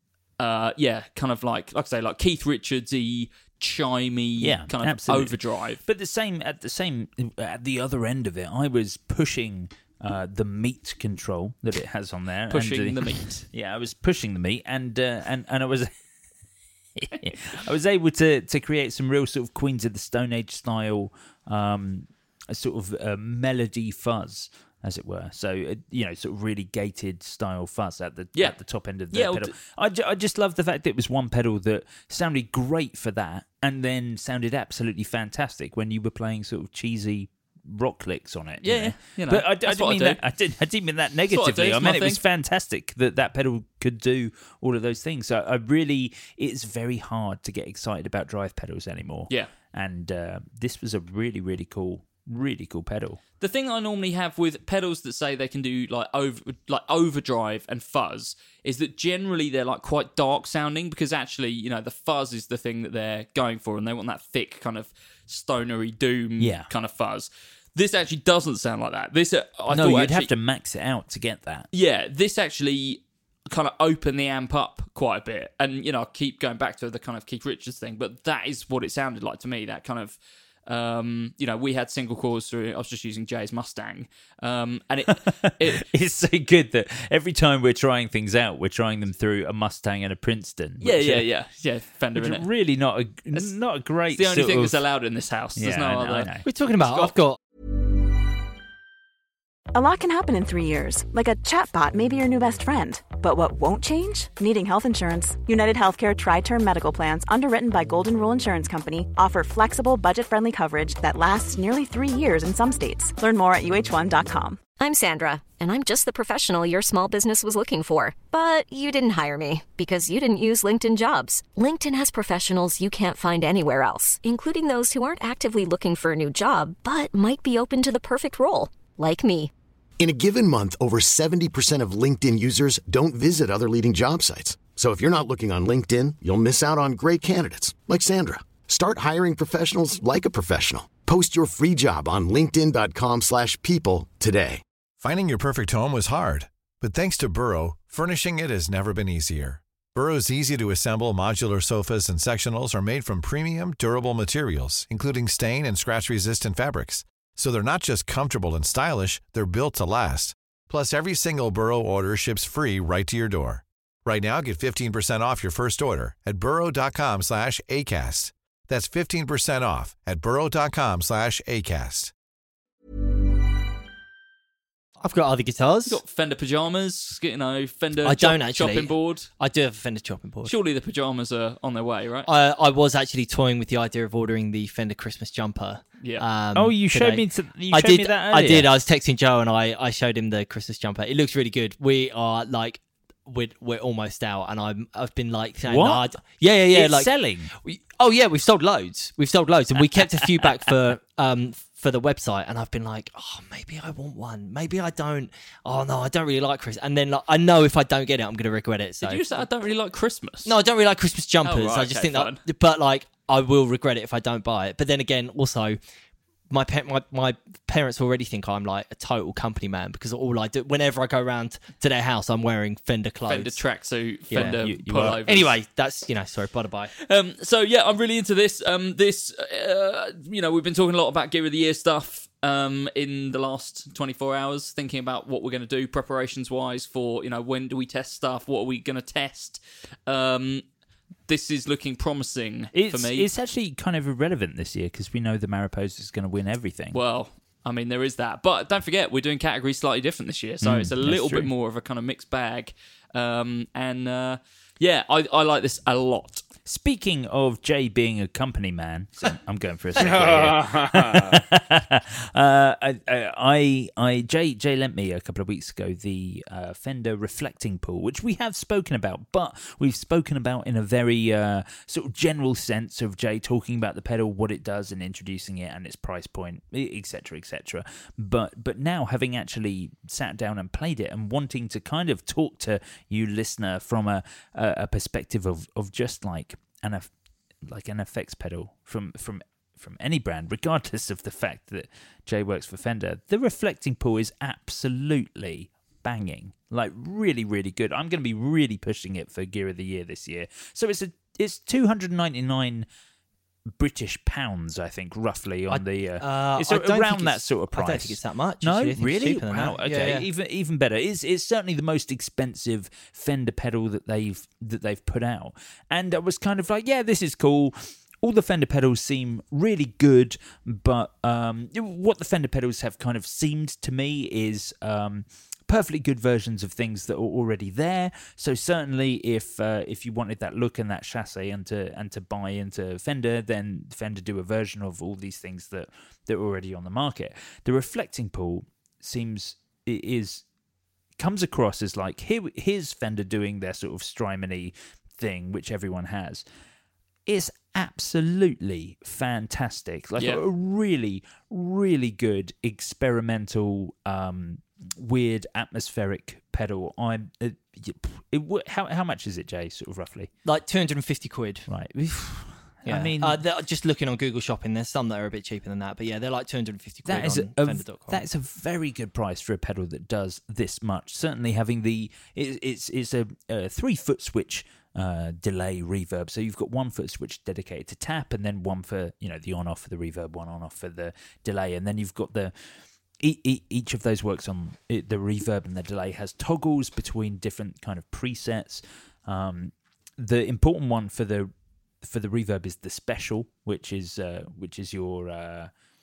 uh, yeah, kind of like, like I say, like Keith Richards-y, chimey, Yeah, kind of absolutely. overdrive. But the same at the same at the other end of it, I was pushing uh, the meat control that it has on there. Pushing and, uh, the meat. Yeah, I was pushing the meat, and uh, and and I was. I was able to, to create some real sort of Queens of the Stone Age style, um, a sort of uh, melody fuzz, as it were. So uh, you know, sort of really gated style fuzz at the Yeah. at the top end of the Yeah, well, pedal. d- I, ju- I just love the fact that it was one pedal that sounded great for that, and then sounded absolutely fantastic when you were playing sort of cheesy rock licks on it. you Yeah, know? yeah, you know, but I, I that's didn't what I mean do. that. I didn't. I didn't mean that what I do, negatively. it's I mean my it was thing. fantastic that that pedal could do all of those things. So I really, it's very hard to get excited about drive pedals anymore. Yeah. and uh, this was a really, really cool, really cool pedal. The thing I normally have with pedals that say they can do like over like overdrive and fuzz is that generally they're like quite dark sounding, because actually, you know, the fuzz is the thing that they're going for, and they want that thick kind of stonery doom Yeah. kind of fuzz. This actually doesn't sound like that. This uh, I no, thought you'd actually, have to max it out to get that. Yeah, this actually kind of opened the amp up quite a bit. And, you know, I keep going back to the kind of Keith Richards thing, but that is what it sounded like to me. That kind of, um, you know, we had single coils through, I was just using Jay's Mustang. Um, and it, it It's so good that every time we're trying things out, we're trying them through a Mustang and a Princeton. yeah, which yeah, are- yeah, yeah, Fender Which in are it. really not a not a great. It's the only sort thing of, that's allowed in this house. There's Yeah, no I know, other. I know. We're talking about. Scott- I've got. A lot can happen in three years, like a chatbot may be your new best friend. But what won't change? Needing health insurance. United Healthcare Tri-Term Medical Plans, underwritten by Golden Rule Insurance Company, offer flexible, budget-friendly coverage that lasts nearly three years in some states. Learn more at U H one dot com. I'm Sandra, and I'm just the professional your small business was looking for. But you didn't hire me because you didn't use LinkedIn Jobs. LinkedIn has professionals you can't find anywhere else, including those who aren't actively looking for a new job, but might be open to the perfect role, like me. In a given month, over seventy percent of LinkedIn users don't visit other leading job sites. So if you're not looking on LinkedIn, you'll miss out on great candidates like Sandra. Start hiring professionals like a professional. Post your free job on linkedin dot com slash people today. Finding your perfect home was hard, but thanks to Burrow, furnishing it has never been easier. Burrow's easy-to-assemble modular sofas and sectionals are made from premium, durable materials, including stain and scratch-resistant fabrics. So they're not just comfortable and stylish, they're built to last. Plus, every single Burrow order ships free right to your door. Right now, get fifteen percent off your first order at burrow dot com slash ACAST. That's fifteen percent off at burrow dot com slash ACAST. I've got other guitars. You've got Fender pajamas, you know, Fender I don't chop- actually. chopping board. I do have a Fender chopping board. Surely the pajamas are on their way, right? I, I was actually toying with the idea of ordering the Fender Christmas jumper. Yeah. Um, Oh, you showed today. me. To, you I showed did. me that I earlier. did. I was texting Joe and I, I showed him the Christmas jumper. It looks really good. We are like, we're, we're almost out, and I'm I've been like, saying, What? "No, I d- yeah, yeah, yeah, It's like selling. We, oh yeah, we've sold loads. We've sold loads, and we kept a few back for um for the website. And I've been like, oh, maybe I want one. Maybe I don't. Oh no, I don't really like Chris. And then like, I know if I don't get it, I'm gonna regret it. So Did you say I don't really like Christmas? no, I don't really like Christmas jumpers. Oh, right, I just okay, think fine. that, but like, I will regret it if I don't buy it. But then again, also, my pa- my my parents already think I'm like a total company man because all I do, whenever I go around to their house, I'm wearing Fender clothes. Fender tracksuit, Yeah, Fender you- you are. pullovers. Anyway, that's you know, sorry, bye bye. Um, so yeah, I'm really into this. Um, this, uh, you know, we've been talking a lot about Gear of the Year stuff um, in the last twenty-four hours, thinking about what we're going to do preparations wise for, you know, when do we test stuff? What are we going to test? Um, this is looking promising It's, for me. it's actually kind of irrelevant this year because we know the Mariposa is going to win everything. Well, I mean, there is that. But don't forget, we're doing categories slightly different this year. So Mm, it's a that's little true. bit more of a kind of mixed bag. Um, and uh, yeah, I, I like this a lot. Speaking of Jay being a company man, so I'm going for a second here. uh, I, I, I, Jay, Jay lent me a couple of weeks ago the uh, Fender reflecting pool, which we have spoken about, but we've spoken about in a very uh, sort of general sense of Jay talking about the pedal, what it does, and introducing it and its price point, et cetera, et cetera. But but now having actually sat down and played it and wanting to kind of talk to you, listener, from a a, a perspective of of just like an eff- like an effects pedal from from from any brand, regardless of the fact that Jay works for Fender, the reflecting pool is absolutely banging, like really, really good. I'm going to be really pushing it for Gear of the Year this year. So it's a it's two hundred ninety-nine British pounds, I think, roughly on I- the. Uh, uh, it's I don't think around that it's- sort of I price. don't think it's that much, No, actually. I think it's really? cheaper than Wow. that. Okay, Yeah, yeah. even even better. It's it's certainly the most expensive Fender pedal that they've that they've put out, and I was kind of like, yeah, this is cool. All the Fender pedals seem really good, but um, what the Fender pedals have kind of seemed to me is um, perfectly good versions of things that are already there. So certainly, if uh, if you wanted that look and that chassis and to and to buy into Fender, then Fender do a version of all these things that that are already on the market. The reflecting pool seems it is comes across as like here here's Fender doing their sort of Strymon-y thing, which everyone has. It's absolutely fantastic. Like Yeah. a really, really good experimental, um, weird atmospheric pedal. I'm. It, it, how how much is it, Jay? Sort of roughly. Like two hundred fifty quid. Right. Yeah. I mean, uh, they're- just looking on Google Shopping, there's some that are a bit cheaper than that, but yeah, they're like two hundred fifty quid that is on a, Fender dot com. that is a very good price for a pedal that does this much. Certainly, having the it, it's it's a, a three foot switch uh, delay reverb. So you've got one foot switch dedicated to tap, and then one for you know the on off for the reverb, one on off for the delay, and then you've got the. E- e- each of those works on it, the reverb and the delay has toggles between different kind of presets. Um, the important one for the for the reverb is the special, which is uh, which is your uh,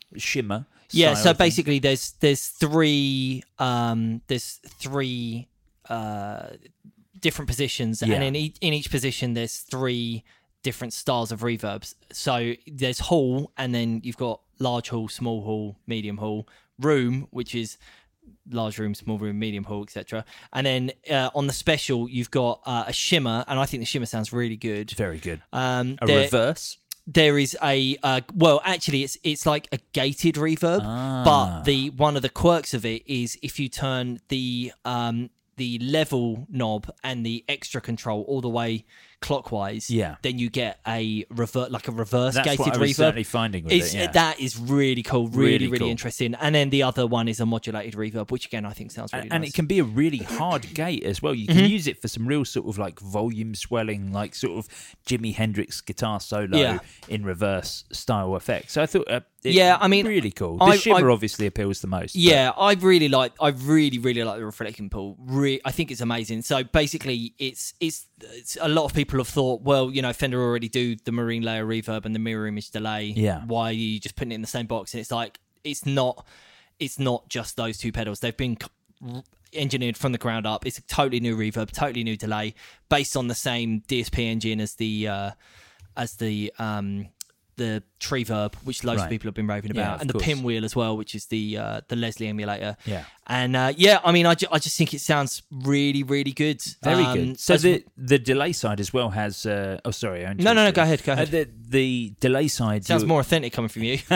shimmer. Yeah, style so thing. basically, there's there's three um, there's three uh, different positions, Yeah. and in each, in each position, there's three different styles of reverbs. So there's hall, and then you've got large hall, small hall, medium hall, room, which is large room, small room, medium hall, et cetera. And then uh, on the special, you've got uh, a shimmer, and I think the shimmer sounds really good. Very good. Um, A there- reverse. There is a uh, well, actually, it's it's like a gated reverb, Ah. but the one of the quirks of it is if you turn the um, the level knob and the extra control all the way clockwise, Yeah. then you get a revert like a reverse That's gated what I was reverb. certainly finding with It's- it, yeah. That is really cool, really Really really, cool. interesting. And then the other one is a modulated reverb, which again I think sounds really And, and nice. it can be a really hard gate as well. You can Mhm. use it for some real sort of like volume swelling, like sort of Jimi Hendrix guitar solo Yeah. in reverse style effect. So I thought, uh, it, Yeah, I mean, really cool. The I- shimmer I- obviously appeals the most. but- Yeah, I really like. I really, really like the reflecting pool. Re- I think it's amazing. So basically, it's, it's it's a lot of people have thought, well, you know, Fender already do the marine layer reverb and the mirror image delay. Yeah. Why are you just putting it in the same box? And it's like it's not. It's not just those two pedals. They've been c- engineered from the ground up. It's a totally new reverb, totally new delay, based on the same D S P engine as the uh, as the um, the Treeverb, which loads Right. of people have been raving Yeah, about, of and the course. Pinwheel as well, which is the uh, the Leslie emulator. Yeah. And uh, yeah, I mean, I, ju- I just think it sounds really, really good. Very Um, good. So as- the the delay side as well has. Uh, oh, sorry. I No, no, no, interrupted go you. ahead, go Uh, ahead. the, the delay side sounds you- more authentic coming from you.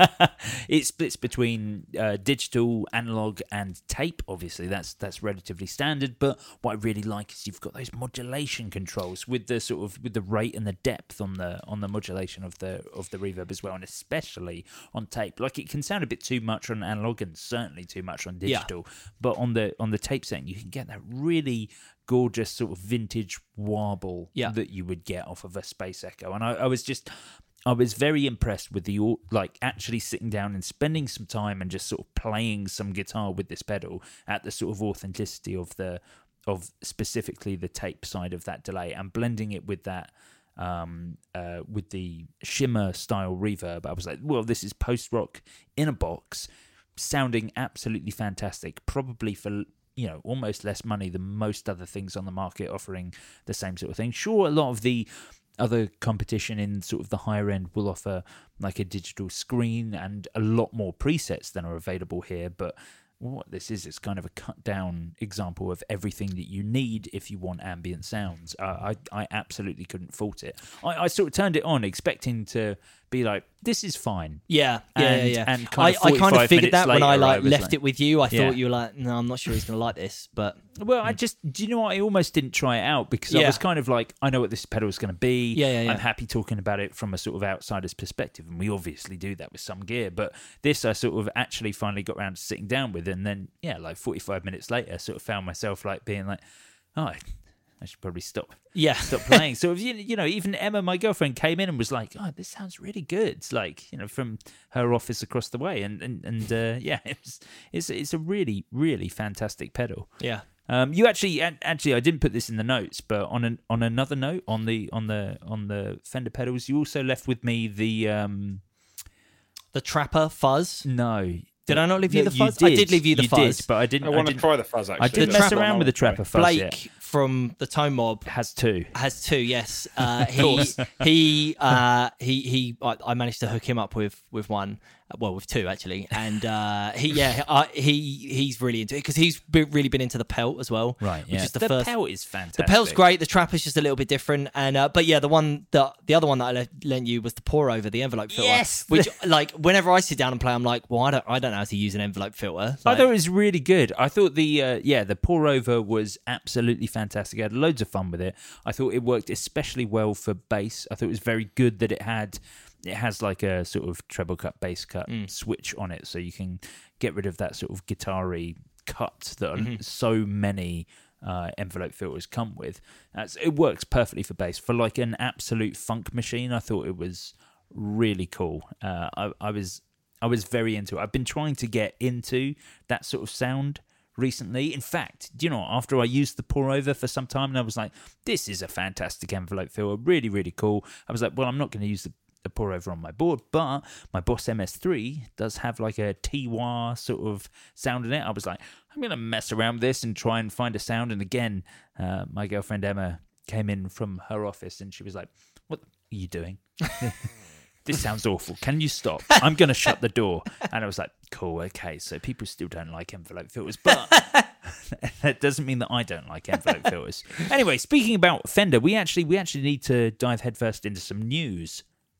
It splits between uh, digital, analog, and tape. Obviously, that's that's relatively standard. But what I really like is you've got those modulation controls with the sort of with the rate and the depth on the on the modulation of the of the reverb as well, and especially on tape. Like it can sound a bit too much on analog, and certainly too much on Yeah. digital. But on the on the tape setting, you can get that really gorgeous sort of vintage warble Yeah. that you would get off of a Space Echo. And I, I was just. I was very impressed with the au- like actually sitting down and spending some time and just sort of playing some guitar with this pedal at the sort of authenticity of the of specifically the tape side of that delay and blending it with that um uh with the shimmer style reverb. I was like, well, this is post rock in a box, sounding absolutely fantastic, probably for you know almost less money than most other things on the market offering the same sort of thing. Sure, a lot of the other competition in sort of the higher end will offer like a digital screen and a lot more presets than are available here, but what this is, it's kind of a cut down example of everything that you need if you want ambient sounds. Uh, I I absolutely couldn't fault it. I, I sort of turned it on expecting to be like, this is fine. Yeah, yeah, And- yeah. yeah. and kind of I, I kind of forty-five figured minutes that when I later, I like was left like- it with you. I Yeah. thought you were like, no, I'm not sure he's going to like this, but Well, I just, do you know what? I almost didn't try it out because I Yeah. was kind of like, I know what this pedal is going to be. Yeah, yeah, yeah. I'm happy talking about it from a sort of outsider's perspective. And we obviously do that with some gear. But this I sort of actually finally got around to sitting down with. And then, yeah, like forty-five minutes later, I sort of found myself like being like, oh, I should probably stop. Yeah. stop playing. So, if you, you know, even Emma, my girlfriend, came in and was like, oh, this sounds really good. It's like, you know, from her office across the way. And, and, and uh, yeah, it was, it's, it's a really, really fantastic pedal. yeah. Um, you actually, and actually, I didn't put this in the notes, but on an, on another note, on the on the on the Fender pedals, you also left with me the um, The Trapper Fuzz. no. Did I not leave you No, the fuzz? I did leave you the you fuzz. Did, but I didn't. I want to didn't, try the fuzz, actually. I didn't That's mess the one I around with wanna the try. Trapper fuzz Blake yet. from the Tone Mob Has two. has two. Yes, uh, he he uh, he he. I, I managed to hook him up with with one. Well, with two actually, and uh, he yeah uh, he he's really into it because he's be, really been into the pelt as well. Right. Yeah. Which is the, the first. pelt is The fantastic. pelt's great. The Trapper's just a little bit different, and uh, but yeah, the one the the other one that I le- lent you was the pour over, the envelope filter. Yes! Which like whenever I sit down and play, I'm like, well, I don't I don't know how to use an envelope filter. I Like, thought it was really good. I thought the uh, yeah the pour over was absolutely fantastic. I had loads of fun with it. I thought it worked especially well for bass. I thought it was very good that it had it has like a sort of treble cut bass cut Mm. switch on it, so you can get rid of that sort of guitar-y cut that Mm-hmm. so many uh, envelope filters come with. That's, it works perfectly for bass. For like an absolute funk machine, I thought it was really cool. Uh, I, I was I was very into it. I've been trying to get into that sort of sound recently. In fact, do you know, after I used the pour over for some time, and I was like, this is a fantastic envelope filter, really, really cool. I was like, well, I'm not going to use the a pour over on my board, but my Boss M S three does have like a T-wah sort of sound in it. I was like, I'm going to mess around with this and try and find a sound. And again, uh, my girlfriend Emma came in from her office and she was like, what are you doing? This sounds awful. Can you stop? I'm going to shut the door. And I was like, cool, okay. So people still don't like envelope filters, but that doesn't mean that I don't like envelope filters. Anyway, speaking about Fender, we actually we actually need to dive headfirst into some news.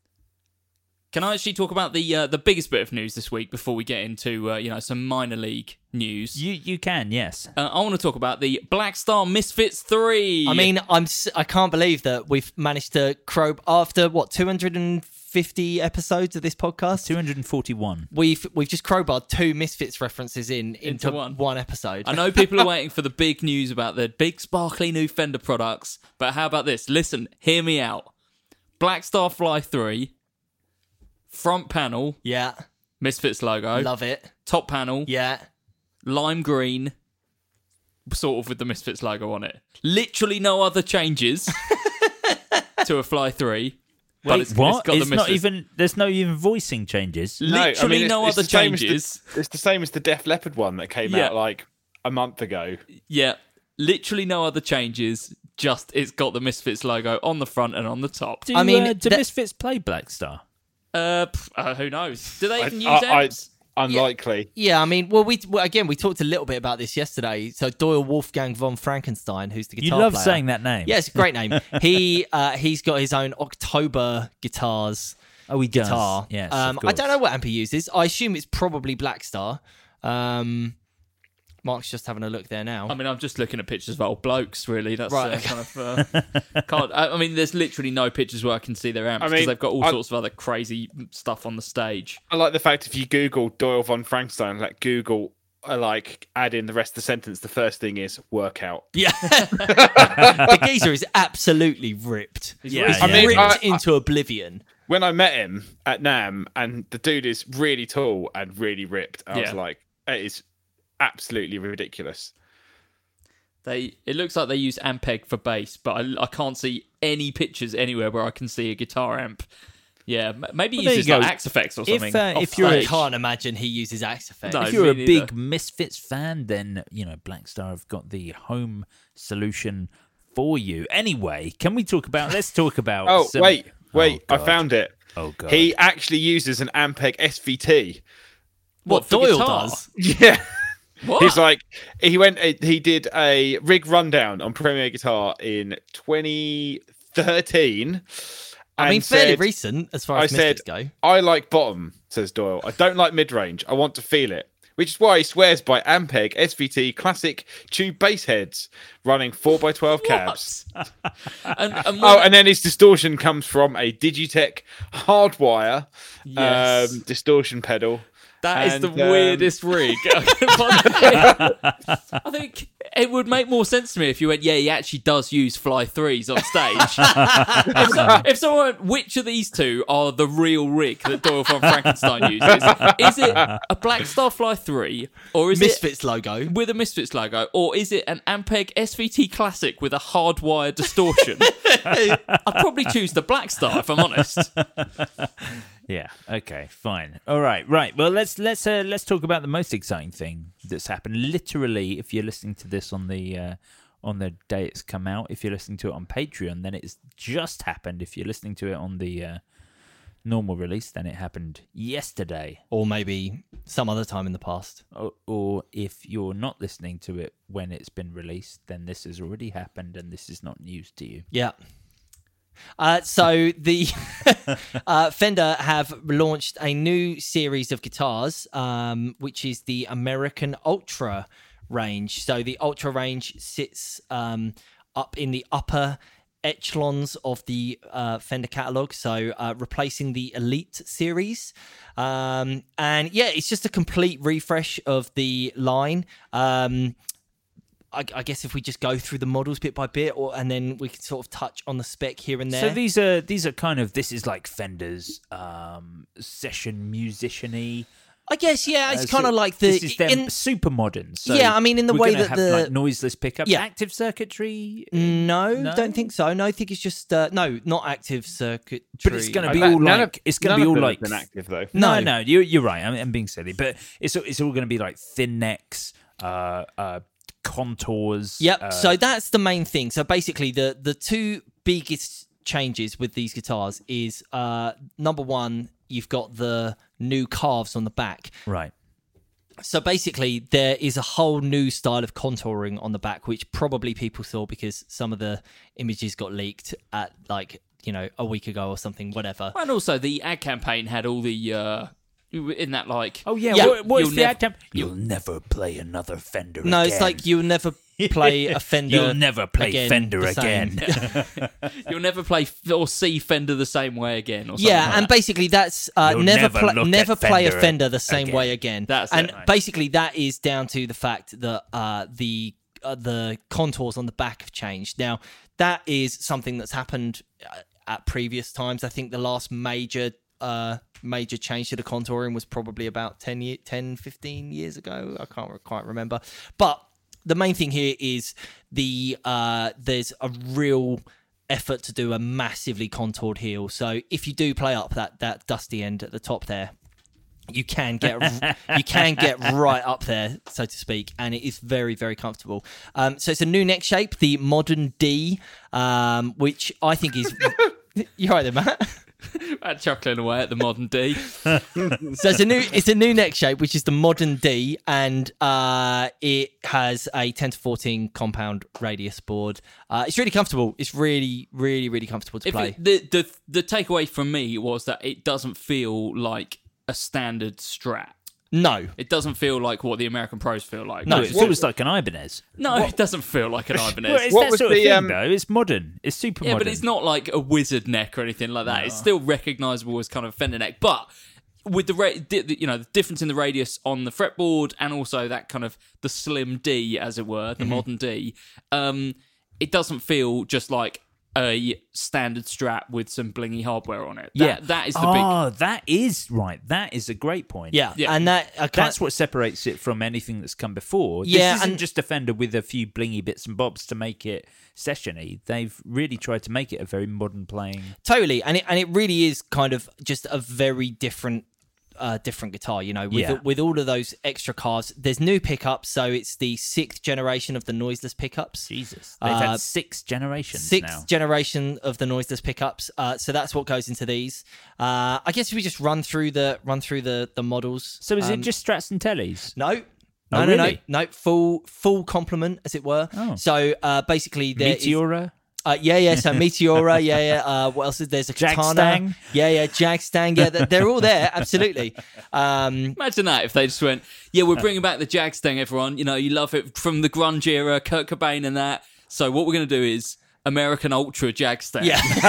Can I actually talk about the uh, the biggest bit of news this week before we get into uh, you know some minor league news? You you can, yes. Uh, I want to talk about the Black Star Misfits three. I mean, I'm s- I can't believe that we've managed to crow after what two hundred fifty episodes of this podcast. two hundred forty-one. We've we've just crowbarred two Misfits references in into, Into one. one episode. I know people are waiting for the big news about the big sparkly new Fender products, but how about this? Listen, hear me out. Black Star Fly three, front panel, Yeah, Misfits logo. love it. Top panel, Yeah. lime green, sort of with the Misfits logo on it. Literally no other changes to a Fly three. But Wait, it's, what? It's, got It's the not Misfits. even. There's no even voicing changes. No, I Literally mean, no it's- other it's the same as the- changes. It's the same as the Def Leppard one that came Yeah. out like a month ago. Yeah, literally no other changes. Just it's got the Misfits logo on the front and on the top. Do, I mean, uh, do that- Misfits play Black Star? Uh, pff, uh, who knows? Do they I- even use I- I- amps? Unlikely. Yeah, I mean, well, we well, again we talked a little bit about this yesterday. So Doyle Wolfgang von Frankenstein, who's the You guitar love player. saying that name. Yeah, it's a great name. he uh, he's got his own October guitars Oh, he does. guitar. Yes, um, of I don't course. know what amp he uses. I assume it's probably Black Star. Um, Mark's just having a look there now. I mean, I'm just looking at pictures of old blokes. Really, that's Right, uh, okay. kind of. Uh, can't. I, I mean, there's literally no pictures where I can see their amps I because mean, they've got all I- sorts of other crazy stuff on the stage. I like the fact if you Google Doyle von Frankenstein, like Google, uh, like add in the rest of the sentence, the first thing is workout. Yeah, the geezer is absolutely ripped. Yeah, He's yeah. I mean, ripped I- into oblivion. When I met him at NAMM, and the dude is really tall and really ripped, I was Yeah. like, it is absolutely ridiculous. They. It looks like they use Ampeg for bass, but I, I can't see any pictures anywhere where I can see a guitar amp. Yeah, m- maybe he Well, there uses you like go. Axe Effects or If, something. uh, off if you're a- I stage. can't imagine he uses Axe Effects. No. If you're a me big neither. Misfits fan, then you know Black Star have got the home solution for you. Anyway, can we talk about? Let's talk about. Oh, some- wait, wait, Oh, I God. found it. Oh god. He actually uses an Ampeg S V T. What for Doyle guitar? does? Yeah. What? He's like, he went, he did a rig rundown on Premier Guitar in twenty thirteen. I mean, and fairly said- recent as far I as said, Misfits go. I like bottom, says Doyle. I don't like mid range. I want to feel it. Which is why he swears by Ampeg S V T classic tube bass heads running four by twelve cabs. and, and Oh, when- and then his distortion comes from a Digitech hardwire Yes. um, distortion pedal. That is And, the um, weirdest rig. I think it would make more sense to me if you went, yeah, he actually does use Fly threes on stage. if, so, if someone went, which of these two are the real rig that Doyle von Frankenstein uses? Is it a Black Star Fly three, or is Misfits logo. it with a Misfits logo, or is it an Ampeg S V T Classic with a hardwire distortion? I'd probably choose the Black Star if I'm honest. Yeah. Okay. Fine. All right. Right. Well, let's let's uh, let's talk about the most exciting thing that's happened. Literally, if you're listening to this on the uh, on the day it's come out, if you're listening to it on Patreon, then it's just happened. If you're listening to it on the uh, normal release, then it happened yesterday. Or maybe some other time in the past. Or, or if you're not listening to it when it's been released, then this has already happened, and this is not news to you. Yeah. Uh, so the uh, Fender have launched a new series of guitars, um, which is the American Ultra range. So the Ultra range sits um, up in the upper echelons of the uh, Fender catalog, so uh, replacing the Elite series. Um, and yeah, it's just a complete refresh of the line. Um, I, I guess if we just go through the models bit by bit, or and then we can sort of touch on the spec here and there. So these are these are kind of this is like Fender's um, session musician-y I guess, yeah, it's Uh, kind so of like the this is them in, super modern. So Yeah, I mean, in the we're way gonna that have, the- like, noiseless pickups, Yeah. active circuitry. No, No? don't think so. No, I think it's just uh, no, not active circuitry. But it's going to I be bet all none like of- it's going none to be of all them like have been active though. No, No. no, you're you're right. I'm, I'm being silly, but it's it's all going to be like thin necks, uh, uh, contours. Yep. Uh, so that's the main thing. So basically, the the two biggest changes with these guitars is uh, number one, you've got the new calves on the back. right. So basically, there is a whole new style of contouring on the back, which probably people saw because some of the images got leaked at like you know a week ago or something, whatever. And also, the ad campaign had all the uh, in that like. Oh yeah. Yeah. What, what is You'll the nev- ad temp- You'll never play another Fender. No, again. it's like you'll never play a Fender. You'll never play again Fender the same. again. You'll never play f- or see Fender the same way again. Or something Yeah, like and that. basically that's uh, You'll never never pla- look never at play a Fender Fender the same again. way again. That's and it, right. basically that is down to the fact that uh, the uh, the contours on the back have changed. Now that is something that's happened uh, at previous times. I think the last major uh, major change to the contouring was probably about ten, year, ten, fifteen years ago. I can't re- quite remember, but the main thing here is the uh, there's a real effort to do a massively contoured heel. So if you do play up that that dusty end at the top there, you can get you can get right up there, so to speak, and it is very very comfortable. Um, so it's a new neck shape, the Modern D, um, which I think is. You're right there, Matt. I'm chuckling away at the Modern D. So it's a new it's a new neck shape, which is the Modern D, and uh, it has a ten to fourteen compound radius board. Uh, it's really comfortable. It's really, really, really comfortable to If play. it, the the the takeaway from me was that it doesn't feel like a standard Strat. No, It doesn't feel like what the American Pros feel like. No, Which it is- feels like an Ibanez. no, it doesn't feel like an Ibanez. Well, it's What that was sort of the, thing, um, though. It's modern. It's super yeah, modern. but it's not like a wizard neck or anything like that. It's still recognisable as kind of Fender neck, but with the, ra- di- the you know the difference in the radius on the fretboard and also that kind of the slim D, as it were, the Mm-hmm. modern D, um, it doesn't feel just like a standard Strat with some blingy hardware on it. That, Yeah, that is the big. Oh, that is right. That is a great point. yeah, Yeah. and that I can't- That's what separates it from anything that's come before. Yeah, This isn't and- just a Fender with a few blingy bits and bobs to make it sessiony. They've really tried to make it a very modern playing. totally, and it and it really is kind of just a very different. Uh, different guitar, you know, with Yeah. with all of those extra cars. There's new pickups, so it's the sixth generation of the noiseless pickups. Jesus, they've Uh, had six generations Sixth now. generation of the noiseless pickups. Uh, so that's what goes into these. Uh, I guess we just run through the run through the the models. So is Um, it just Strats and Tellys? no? Oh, No, no, really? no, no. Full, full complement, as it were. Oh. So uh, basically, there is- Meteora? Uh, yeah, yeah. So Meteora, yeah, yeah. Uh, what else is there's a Katana? Jagstang? Yeah, yeah. Jagstang, yeah. They're, they're all there, absolutely. Um, Imagine that if they just went, yeah, we're bringing back the Jagstang, everyone. You know, you love it from the grunge era, Kurt Cobain and that. So what we're going to do is American Ultra Jagstang.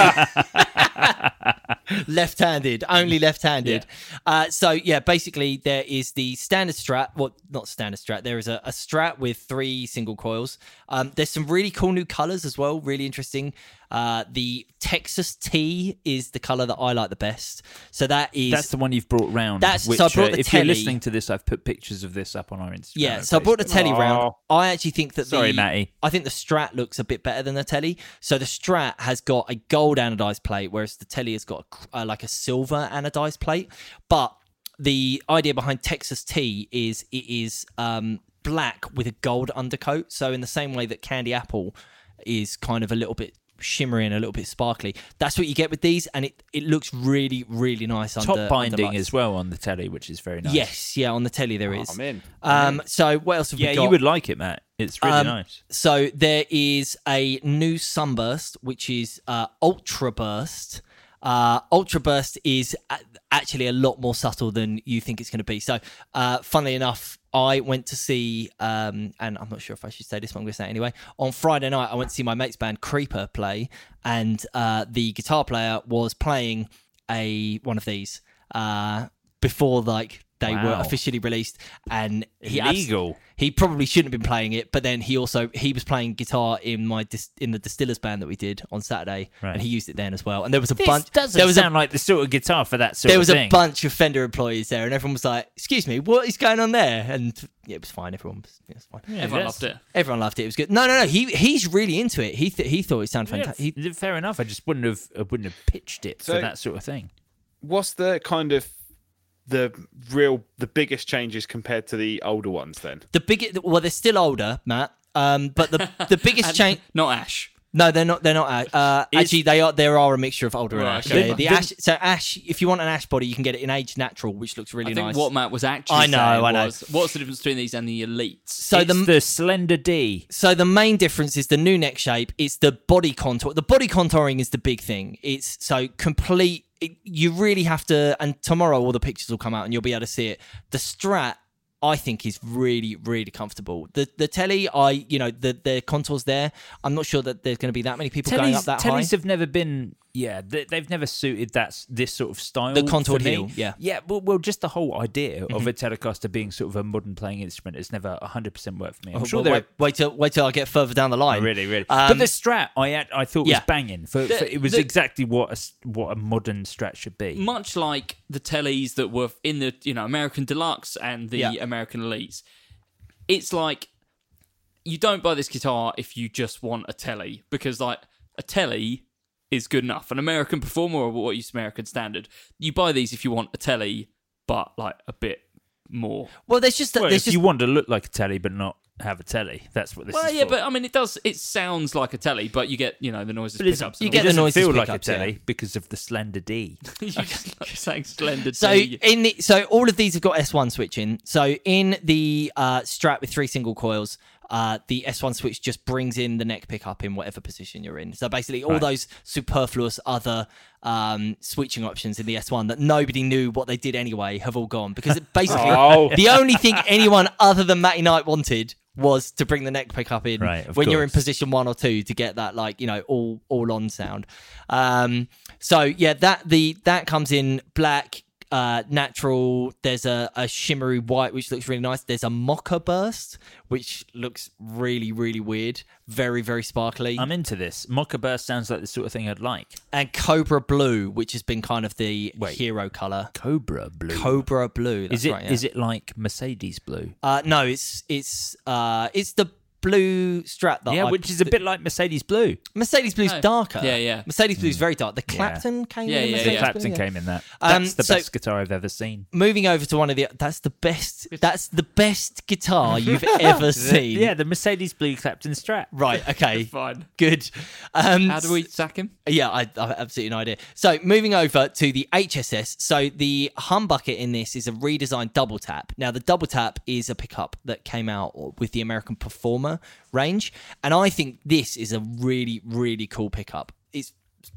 yeah. Left-handed, only left-handed. Uh, so yeah, basically there is the standard Strat. Well, not standard Strat. There is a, a Strat with three single coils. Um, there's some really cool new colors as well. Really interesting. Uh, the Texas T is the color that I like the best. So that is That's the one you've brought round. That's- which, so I brought uh, the if telly. you're listening to this, I've put pictures of this up on our Instagram. Yeah, and so I brought the Facebook. telly Aw. round. I actually think that Sorry, the Matty. I think the Strat looks a bit better than the telly. So the Strat has got a gold anodized plate, whereas the telly has got a, uh, like a silver anodized plate. But the idea behind Texas T is it is um, black with a gold undercoat. So in the same way that Candy Apple is kind of a little bit shimmery and a little bit sparkly, that's what you get with these, and it, it looks really really nice. Top under, binding under as well on the telly, which is very nice. Yes, yeah, on the telly there is. I'm in. Um, so what else have Yeah, we got? you would like it, Matt. It's really Um, nice. So there is a new Sunburst, which is uh, Ultra Burst. Uh, Ultra Burst is a- actually a lot more subtle than you think it's going to be. So, uh, funnily enough, I went to see, um, and I'm not sure if I should say this, but I'm going to say it anyway. On Friday night, I went to see my mate's band Creeper play, and uh, the guitar player was playing a one of these uh, before like they Wow. were officially released, and he abs- Illegal. he probably shouldn't have been playing it, but then he also he was playing guitar in my dis- in the Distillers band that we did on Saturday, Right. and he used it then as well. And there was a This bunch. doesn't there was sound a, like the sort of guitar for that sort there of was thing. a bunch of Fender employees there, and everyone was like, "Excuse me, what is going on there?" And yeah, it was fine. Everyone was, yeah, it was fine. Yeah, Everyone that's- loved it. Everyone loved it. It was good. No, no, no. He he's really into it. He th- he thought it sounded Yeah, fantastic. He- f- fair enough. I just wouldn't have I wouldn't have pitched it So- for that sort of thing. What's the kind of the real the biggest changes compared to the older ones then? the biggest. Well, they're still older, Matt. Um, but the the biggest And change. Not Ash. No, they're not. They're not. Uh, Is- actually, they are. There are a mixture of older and Right, ash. okay. Yeah, the The- ash. So ash. If you want an ash body, you can get it in aged natural, which looks really I think nice. what Matt was actually I know, saying I know. was, what's the difference between these and the elites? so it's the, the slender D. so the main difference is the new neck shape. It's the body contour. The body contouring is the big thing. It's so complete. It, you really have to. And tomorrow, all the pictures will come out, and you'll be able to see it. The Strat, I think, is really, really comfortable. The the telly, I you know the the contours there. I'm not sure that there's going to be that many people going up that high. Tellies have never been, yeah, they, they've never suited that s- this sort of style. The contoured for me. heel, yeah. yeah. Well, well, just the whole idea of Mm-hmm. a Telecaster being sort of a modern playing instrument has never one hundred percent worked for me. I'm Oh, sure well, there. wait, wait till wait till I get further down the line. Oh, really, really. Um, but the Strat, I had, I thought yeah. was banging. For, The- for it was the- exactly what a s- what a modern Strat should be. Much like the tellies that were in the you know American Deluxe and the Yeah. American Elites, it's like you don't buy this guitar if you just want a telly, because like a telly is good enough. An American Performer or what used to American Standard, you buy these if you want a telly, but like a bit more. Well, there's just Well, there's if just you want to look like a telly but not have a telly, that's what this Well, is yeah, for. but I mean, it does. It sounds like a telly, but you get you know the noises, But it's- pickups. you and get all the it doesn't noises feel like a pickups, yeah. telly because of the slender D. that. You just like saying splendid. so D. in the so all of these have got S one switching. So in the uh, Strat with three single coils, uh, the S one switch just brings in the neck pickup in whatever position you're in. So basically, all Right. those superfluous other um, switching options in the S one that nobody knew what they did anyway have all gone, because it basically Oh. the only thing anyone other than Matty Knight wanted was to bring the neck pickup in Right, of when you're in course. position one or two to get that like you know all all on sound. Um, so yeah, that the that comes in black, uh, natural. There's a, a shimmery white which looks really nice. There's a mocha burst which looks really really weird, very very sparkly. I'm into this. Mocha Burst sounds like the sort of thing I'd like. And Cobra Blue, which has been kind of the Wait. hero color. Cobra Blue. Cobra Blue. That's is it? right, yeah. Is it like Mercedes Blue? Uh, no, it's it's uh, it's the blue Strat that yeah, I- which is a bit like Mercedes Blue. Mercedes Blue's Oh, darker. yeah, yeah. Mercedes Blue's very dark. The Clapton came Yeah, in. yeah, Mercedes yeah. Blue, Clapton yeah. came in that. Um, That's the so- best guitar I've ever seen. Moving over to one of the that's the best that's the best guitar you've ever seen. Yeah, the Mercedes Blue Clapton Strat. Right, okay. Fine. Good. Um How do we sack him? Yeah, I, I have absolutely no idea. So moving over to the H S S. So the humbucker in this is a redesigned double tap. Now the double tap is a pickup that came out with the American Performer range, and I think this is a really really cool pickup. It's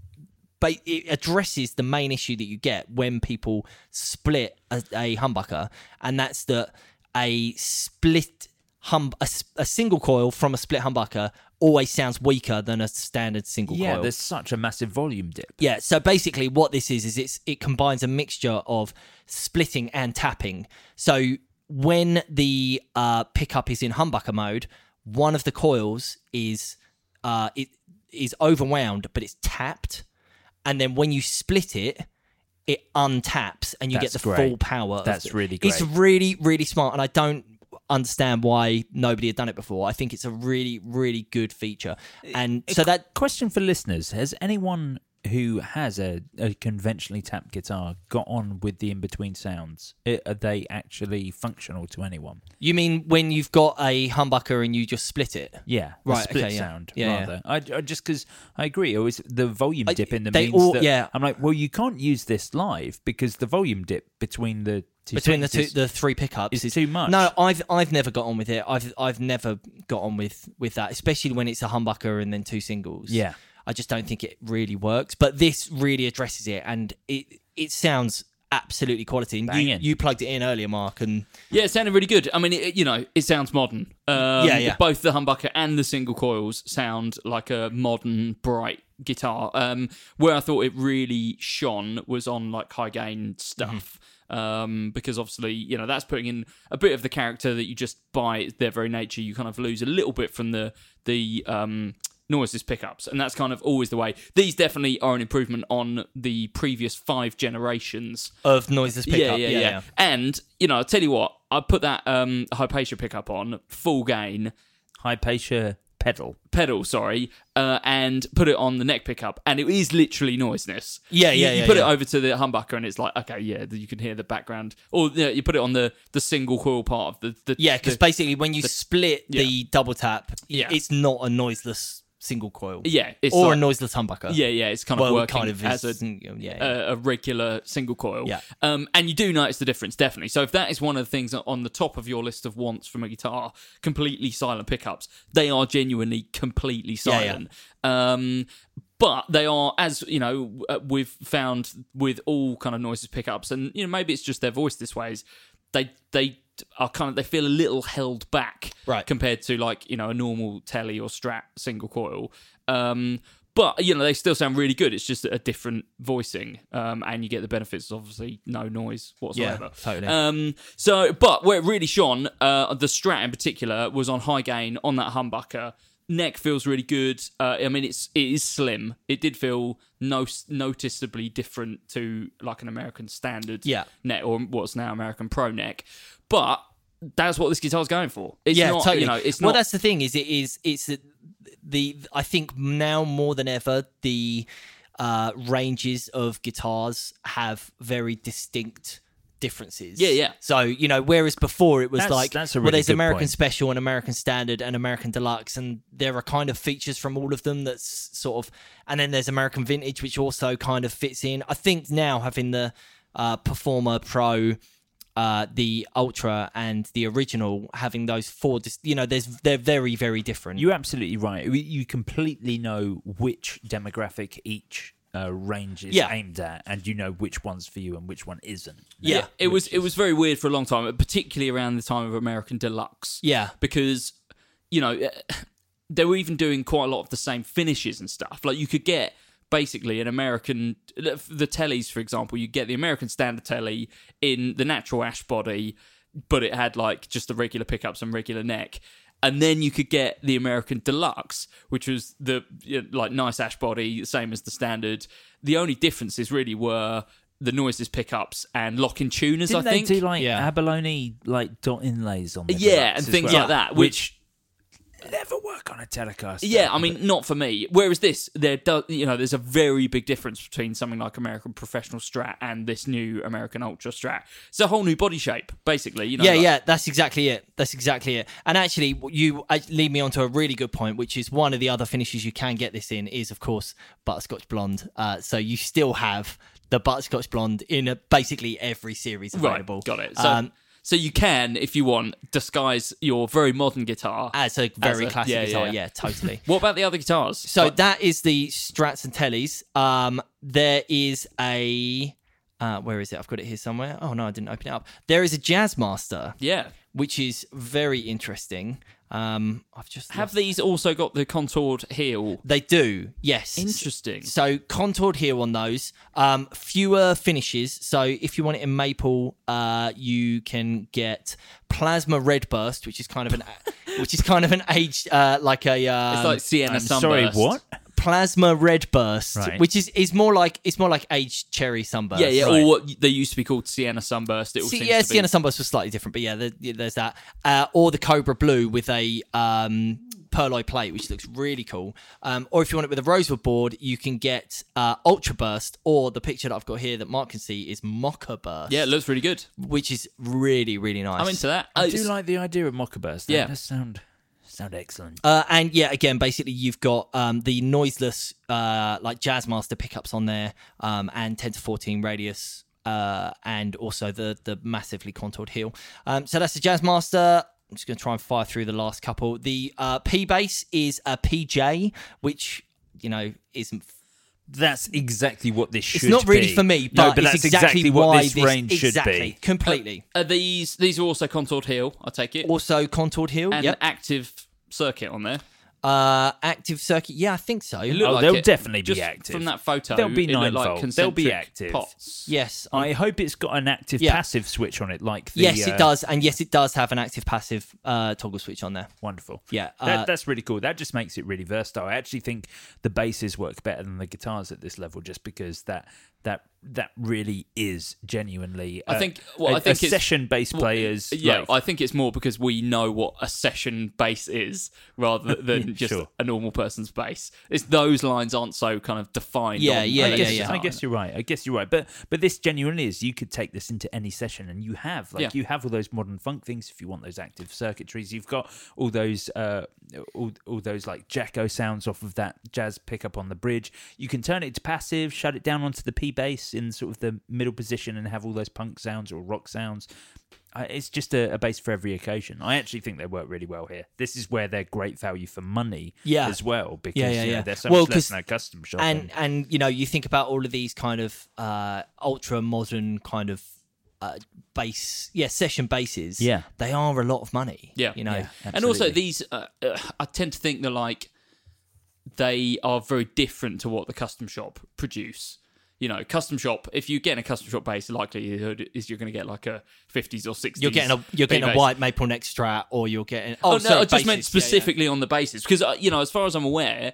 but it addresses the main issue that you get when people split a, a humbucker, and that's that a split hum a, s- a single coil from a split humbucker always sounds weaker than a standard single Yeah, coil. there's such a massive volume dip. Yeah, so basically what this is is it's it combines a mixture of splitting and tapping. So when the uh, pickup is in humbucker mode, one of the coils is uh, it is overwound, but it's tapped, and then when you split it, it untaps, and you That's get the great. full power. of That's it. really It's great. really really smart, and I don't understand why nobody had done it before. I think it's a really really good feature, and so that Question for listeners: has anyone who has a, a conventionally tapped guitar got on with the in-between sounds? I- Are they actually functional to anyone? you mean when you've got a humbucker and you just split it? Yeah, Right, a split okay, yeah. sound Yeah, yeah. rather. I, I just because I agree. Always the volume I- dip in them they means all- that yeah. I'm like, well, you can't use this live because the volume dip between the two Between the things two, is- the three pickups is too much. No, I've I've never got on with it. I've I've never got on with with that, especially when it's a humbucker and then two singles. Yeah. I just don't think it really works. But this really addresses it, and it it sounds absolutely quality. And you, you plugged it in earlier, Mark, and yeah, it sounded really good. I mean, it, you know, it sounds modern. Um, yeah, yeah. Both the humbucker and the single coils sound like a modern, bright guitar. Um, where I thought it really shone was on like high gain stuff. Mm-hmm. Um, because obviously, you know, that's putting in a bit of the character that you just by their very nature, you kind of lose a little bit from the the um, noiseless pickups, and that's kind of always the way. These definitely are an improvement on the previous five generations of noiseless pickup. Yeah, yeah, yeah. yeah. yeah. And you know, I'll tell you what, I put that um, Hypatia pickup on full gain, Hypatia pedal, pedal, sorry, uh, and put it on the neck pickup, and it is literally noiseless. Yeah, you, yeah, You yeah, put yeah. it over to the humbucker, and it's like, okay, yeah, you can hear the background, or you, know, you put it on the, the single coil part of the, the yeah, because basically when you the, split yeah. the double tap, yeah. it's not a noiseless single coil. Yeah, it's or like, a noiseless humbucker. Yeah, yeah, it's kind of well, working kind of as is, a, yeah, yeah. a a regular single coil. Yeah. Um, and you do notice the difference, definitely. So if that is one of the things on the top of your list of wants from a guitar, completely silent pickups, they are genuinely completely silent. Yeah, yeah. Um, but they are, as you know, we've found with all kind of noises pickups, and you know maybe it's just their voice this way. Is they they are kind of they feel a little held back, right, compared to like you know a normal Tele or Strat single coil. Um, but you know they still sound really good. It's just a different voicing, um, and you get the benefits of obviously no noise whatsoever. Yeah, totally. Um, so, but where it really shone, uh, the Strat in particular was on high gain on that humbucker. Neck feels really good. Uh, I mean, it's it is slim. It did feel no, noticeably different to like an American standard yeah. neck or what's now American Pro neck, but that's what this guitar's going for. It's yeah, not, totally. You know, it's well, not. that's the thing. Is it is it's the, the I think now more than ever the uh, ranges of guitars have very distinct differences. Yeah, yeah. So, you know, whereas before it was That's- like, that's a well, really there's good American point. Special and American Standard and American Deluxe, and there are kind of features from all of them that's sort of, and then there's American Vintage, which also kind of fits in. I think now having the uh, Performer Pro, uh, the Ultra, and the original, having those four, dis- you know, there's they're very, very different. You're absolutely right. You- You completely know which demographic each uh, range is Yeah. aimed at, and you know which one's for you and which one isn't. Yeah, it was it was very weird for a long time, particularly around the time of American Deluxe. Yeah. Because, you know, they were even doing quite a lot of the same finishes and stuff. Like, you could get basically an American... The Teles, for example, you get the American Standard Tele in the natural ash body, but it had, like, just the regular pickups and regular neck. And then you could get the American Deluxe, which was the you know, like nice ash body, same as the standard. The only differences really were the noises pickups and lock-in tuners. Didn't I think they do like Yeah. abalone like dot inlays on the yeah, deluxe and as things well? like that, which. never work on a Telecaster. Yeah, I mean, not for me. Whereas this, there does, you know, there's a very big difference between something like American Professional Strat and this new American Ultra Strat. It's a whole new body shape, basically. You know, yeah, like- yeah, that's exactly it. That's exactly it. And actually, you uh, lead me on to a really good point, which is one of the other finishes you can get this in is, of course, Butterscotch Blonde. Uh, so you still have the Butterscotch Blonde in a, basically every series available. Right, got it. So, Um, so you can, if you want, disguise your very modern guitar as a very as a- classic yeah, guitar, yeah. yeah, totally. What about the other guitars? So that is the Strats and Teles. Um, there is a uh, where is it? I've got it here somewhere. Oh no, I didn't open it up. There is a Jazzmaster. Yeah, which is very interesting. Um, I've just have lost- these also got the contoured heel? They do, yes. Interesting. So contoured heel on those. Um, fewer finishes. So if you want it in maple, uh, you can get Plasma Redburst, which is kind of an, which is kind of an aged, uh, like a. Um, It's like Sienna I'm Sunburst. sorry, what? Plasma Redburst, Right. which is, is more like it's more like aged cherry sunburst. Yeah, yeah, Right. or what they used to be called Sienna Sunburst. It all See, seems yeah, to be. Sienna Sunburst was slightly different, but yeah, there, yeah, there's that. Uh, or the Cobra Blue with a um, pearloid plate, which looks really cool. Um, or if you want it with a rosewood board, you can get uh, Ultra Burst, or the picture that I've got here that Mark can see is Mocha Burst. Yeah, it looks really good. which is really, really nice. I'm into that. I Uh, do it's- like the idea of Mocha Burst. That Yeah. does sound sound excellent. Uh, and yeah, again, basically, you've got um, the noiseless, uh, like Jazzmaster pickups on there, um, and ten to fourteen radius, uh, and also the the massively contoured heel. Um, so that's the Jazzmaster. I'm just going to try and fire through the last couple. The uh, P bass is a P J, which you know isn't that's exactly what this should It's not really be. for me, No, but, but it's that's exactly, exactly what why this this range should exactly, be. completely. Are these these are also contoured heel? I take it. Also contoured heel. And Yep. an active circuit on there. Uh, active circuit. Yeah, I think so. It looked Oh, like they'll it. definitely be Just active. From that photo, They'll be it looked nine like volt. They'll be concentric active. pots. Yes. I hope it's got an active Yeah. passive switch on it, like the. yes, uh, it does, and yes, it does have an active passive uh, toggle switch on there. Wonderful. Yeah, That, uh, that's really cool. That just makes it really versatile. I actually think the basses work better than the guitars at this level, just because that that that really is genuinely. I uh, think. Well, a, I think a it's, session bass well, players. Yeah, like- I think it's more because we know what a session bass is rather than Yeah, just sure. a normal person's bass. It's those lines aren't so kind of defined. Yeah, on yeah, I the guess, yeah, yeah. I guess you're right. I guess you're right. But but this genuinely is. You could take this into any session, and you have like Yeah. you have all those modern funk things. If you want those active circuitries, you've got all those uh, all, all those like Jacko sounds off of that jazz pickup on the bridge. You can turn it to passive, shut it down onto the P bass in sort of the middle position, and have all those punk sounds or rock sounds. Uh, It's just a, a bass for every occasion. I actually think they work really well here. This is where they're great value for money Yeah. as well, because Yeah, yeah, you know, yeah. they're so Well, much less 'cause- than a custom shop. and and you know, you think about all of these kind of uh, ultra modern kind of uh, bass, yeah, session basses. Yeah. they are a lot of money. Yeah, you know, Yeah. and also absolutely. these, uh, uh, I tend to think they're like they are very different to what the custom shop produce. You know, custom shop. If you get a custom shop bass, the likelihood is you're going to get like a fifties or sixties. you're getting a you're getting a bass. white maple neck Strat, or you're getting. Oh, Oh, no, sorry, I just meant basses. Yeah, yeah. specifically on the basis because uh, you know, as far as I'm aware,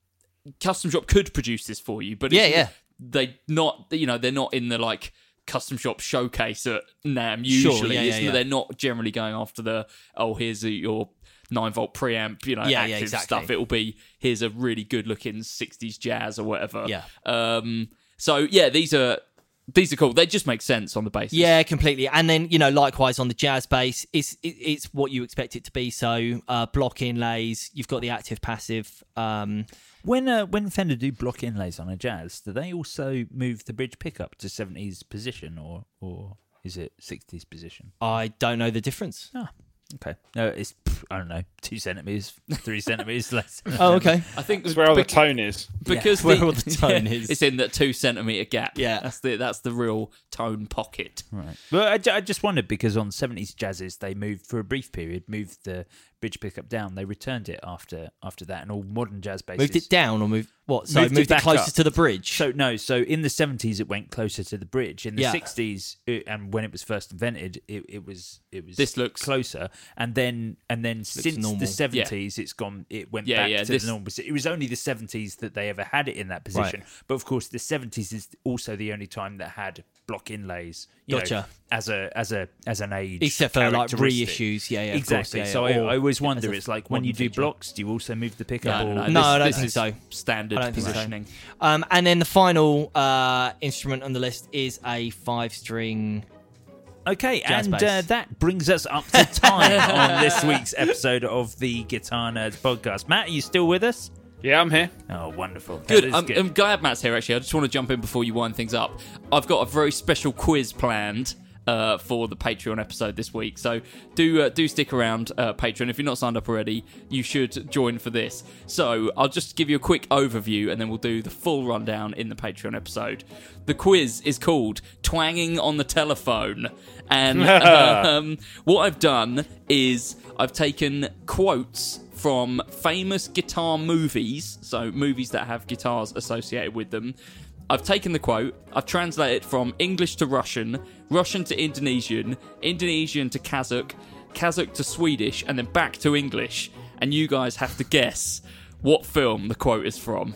custom shop could produce this for you, but Yeah, it's, yeah. they not. You know, they're not in the like custom shop showcase at NAMM. Sure, Usually, yeah, yeah, It's- yeah. they're not generally going after the oh, here's a, your nine volt preamp, you know, Yeah, yeah, active exactly. stuff. It'll be here's a really good looking sixties jazz or whatever. Yeah. Um. So yeah, these are these are cool. They just make sense on the basis. Yeah, completely. And then, you know, likewise on the jazz bass, it's it, it's what you expect it to be. So uh, block inlays, you've got the active passive. Um, When uh, when Fender do block inlays on a jazz, do they also move the bridge pickup to seventies position, or or is it sixties position? I don't know the difference. Ah, okay. No, it's pff, I don't know, two centimeters, three centimeters less. Oh, okay. I think That's where all the bec- tone is. because Yeah, where the, all the tone yeah, is. it's in that two centimeter gap. Yeah. that's the that's the real tone pocket. Right. Well, I, ju- I just wondered because on seventies jazzes they moved for a brief period, moved the bridge pickup down. They returned it after after that, and all modern jazz basses Moved it down or moved what? So Moved moved, it it, back closer up. to the bridge. So no, so in the seventies it went closer to the bridge. In the Yeah. sixties, it, and when it was first invented, it, it was it was This looks- closer. And then and then since normal. the seventies, it's gone. It went Yeah, back yeah, to this- the normal. It was only the seventies that they ever had it in that position. But of course, the seventies is also the only time that had block inlays. You Gotcha. know, as a as a as an age, Except for, like, characteristic. reissues. Yeah, yeah, of course, exactly. yeah, yeah. So Or I, I always as wonder. a It's like when modern you do feature. blocks, do you also move the pickup? No, or- no, No, I don't this think is so. Standard I don't think so. positioning. Um, and then the final uh, instrument on the list is a five-string. Okay, Jazz and bass. uh, that brings us up to time on this week's episode of the Guitar Nerds podcast. Matt, are you still with us? Yeah, I'm here. Oh, wonderful. That Good. is I'm, I'm glad Matt's here, actually. I just want to jump in before you wind things up. I've got a very special quiz planned uh, for the Patreon episode this week. So do uh, do stick around, uh, Patreon. If you're not signed up already, you should join for this. So I'll just give you a quick overview and then we'll do the full rundown in the Patreon episode. The quiz is called Twanging on the Telephone. And um, what I've done is I've taken quotes from famous guitar movies, so movies that have guitars associated with them. I've taken the quote, I've translated it from English to Russian, Russian to Indonesian, Indonesian to Kazakh, Kazakh to Swedish, and then back to English. And you guys have to guess what film the quote is from.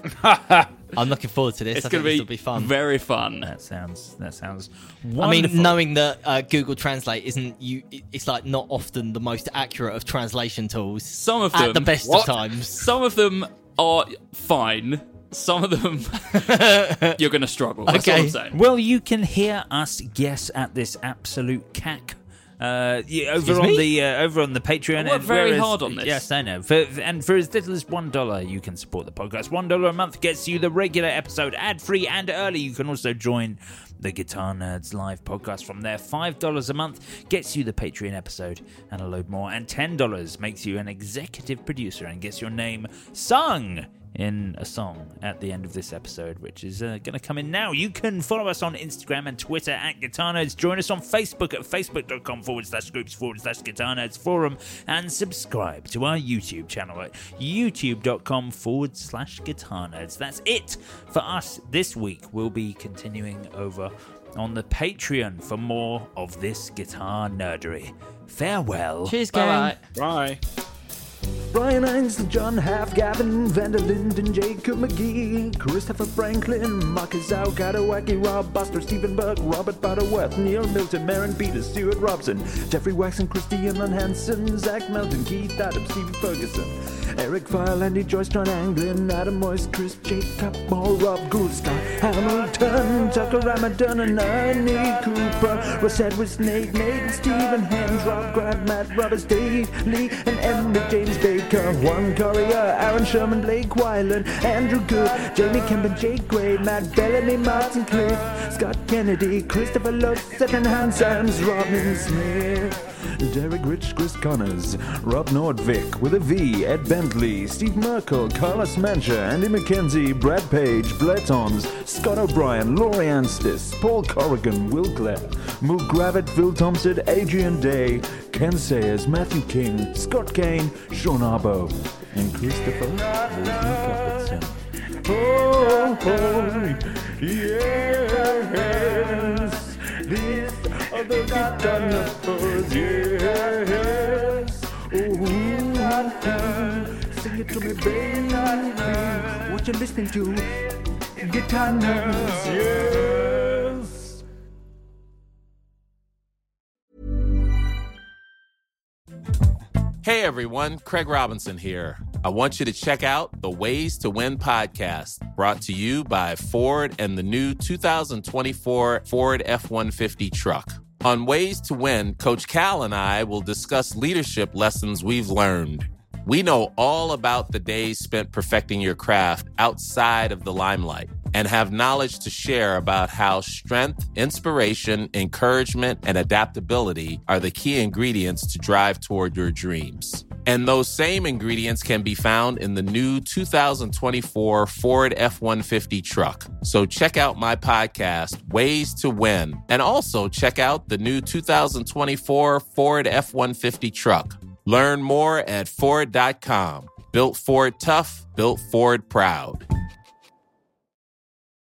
I'm looking forward to this. It's I going think to this will be fun. very fun. That sounds that sounds I wonderful. mean, knowing that uh, Google Translate isn't you, it's like not often the most accurate of translation tools. Some of them, at the best What? of times. Some of them are fine. Some of them you're going to struggle. That's all I'm saying. Well, you can hear us guess at this absolute cack. Uh, yeah, over Excuse on me? the uh, over on the Patreon. I work and very whereas- hard on this. Yes, I know. For, and for as little as one dollar, you can support the podcast. One dollar a month gets you the regular episode, ad free and early. You can also join the Guitar Nerds live podcast from there. Five dollars a month gets you the Patreon episode and a load more, and ten dollars makes you an executive producer and gets your name sung in a song at the end of this episode, which is uh, going to come in now. You can follow us on Instagram and Twitter at Guitar Nerds. Join us on Facebook at facebook.com forward slash groups forward slash Guitar Nerds Forum. And subscribe to our YouTube channel at youtube.com forward slash Guitar Nerds. That's it for us this week. We'll be continuing over on the Patreon for more of this guitar nerdery. Farewell. Cheers, gang. Bye. Brian Ainsley, John Half, Gavin, Vander Linden, Jacob McGee, Christopher Franklin, Marcus Zhao, Kadowaki, Rob Buster, Stephen Burke, Robert Butterworth, Neil Milton, Marin Peters, Stuart Robson, Jeffrey Waxon, Christian Lund Hansen, Zach Melton, Keith Adams, Stephen Ferguson, Eric File, Andy Joyce, John Anglin, Adam Moyes, Chris Jacob, Paul Rob Gould, Scott Hamilton, Tucker Ramadan, and Ernie Cooper, Ross Edwards, Nate, Nate, Stephen Hens, Rob Grant, Matt Roberts, Dave Lee, and Emily James Baker, Juan Correa, Aaron Sherman, Blake Weiland, Andrew Good, Jamie Kemp, Jake Gray, Matt Bellamy, Martin Cliff, Scott Kennedy, Christopher Losset, and Hans Sams, Robin Smith, Derek Rich, Chris Connors, Rob Nordvik with a V, Ed Bentley, Steve Merkel, Carlos Mancha, Andy McKenzie, Brad Page, Bletons, Scott O'Brien, Laurie Anstis, Paul Corrigan, Will Clare, Moog Gravett, Phil Thompson, Adrian Day, Ken Sayers, Matthew King, Scott Kane, Sean Arbo, and Christopher Robertson. Oh, oh, yes, this other guitar numbers, yes. Oh, sing it to me, baby. What you listening to? Guitar Nerds, yes. Hey everyone, Craig Robinson here. I want you to check out the Ways to Win podcast, brought to you by Ford and the new two thousand twenty-four Ford F one fifty truck. On Ways to Win, Coach Cal and I will discuss leadership lessons we've learned. We know all about the days spent perfecting your craft outside of the limelight and have knowledge to share about how strength, inspiration, encouragement, and adaptability are the key ingredients to drive toward your dreams. And those same ingredients can be found in the new two thousand twenty-four Ford F one fifty truck. So check out my podcast, Ways to Win, and also check out the new two thousand twenty-four Ford F one fifty truck. Learn more at Ford dot com. Built Ford tough, built Ford proud.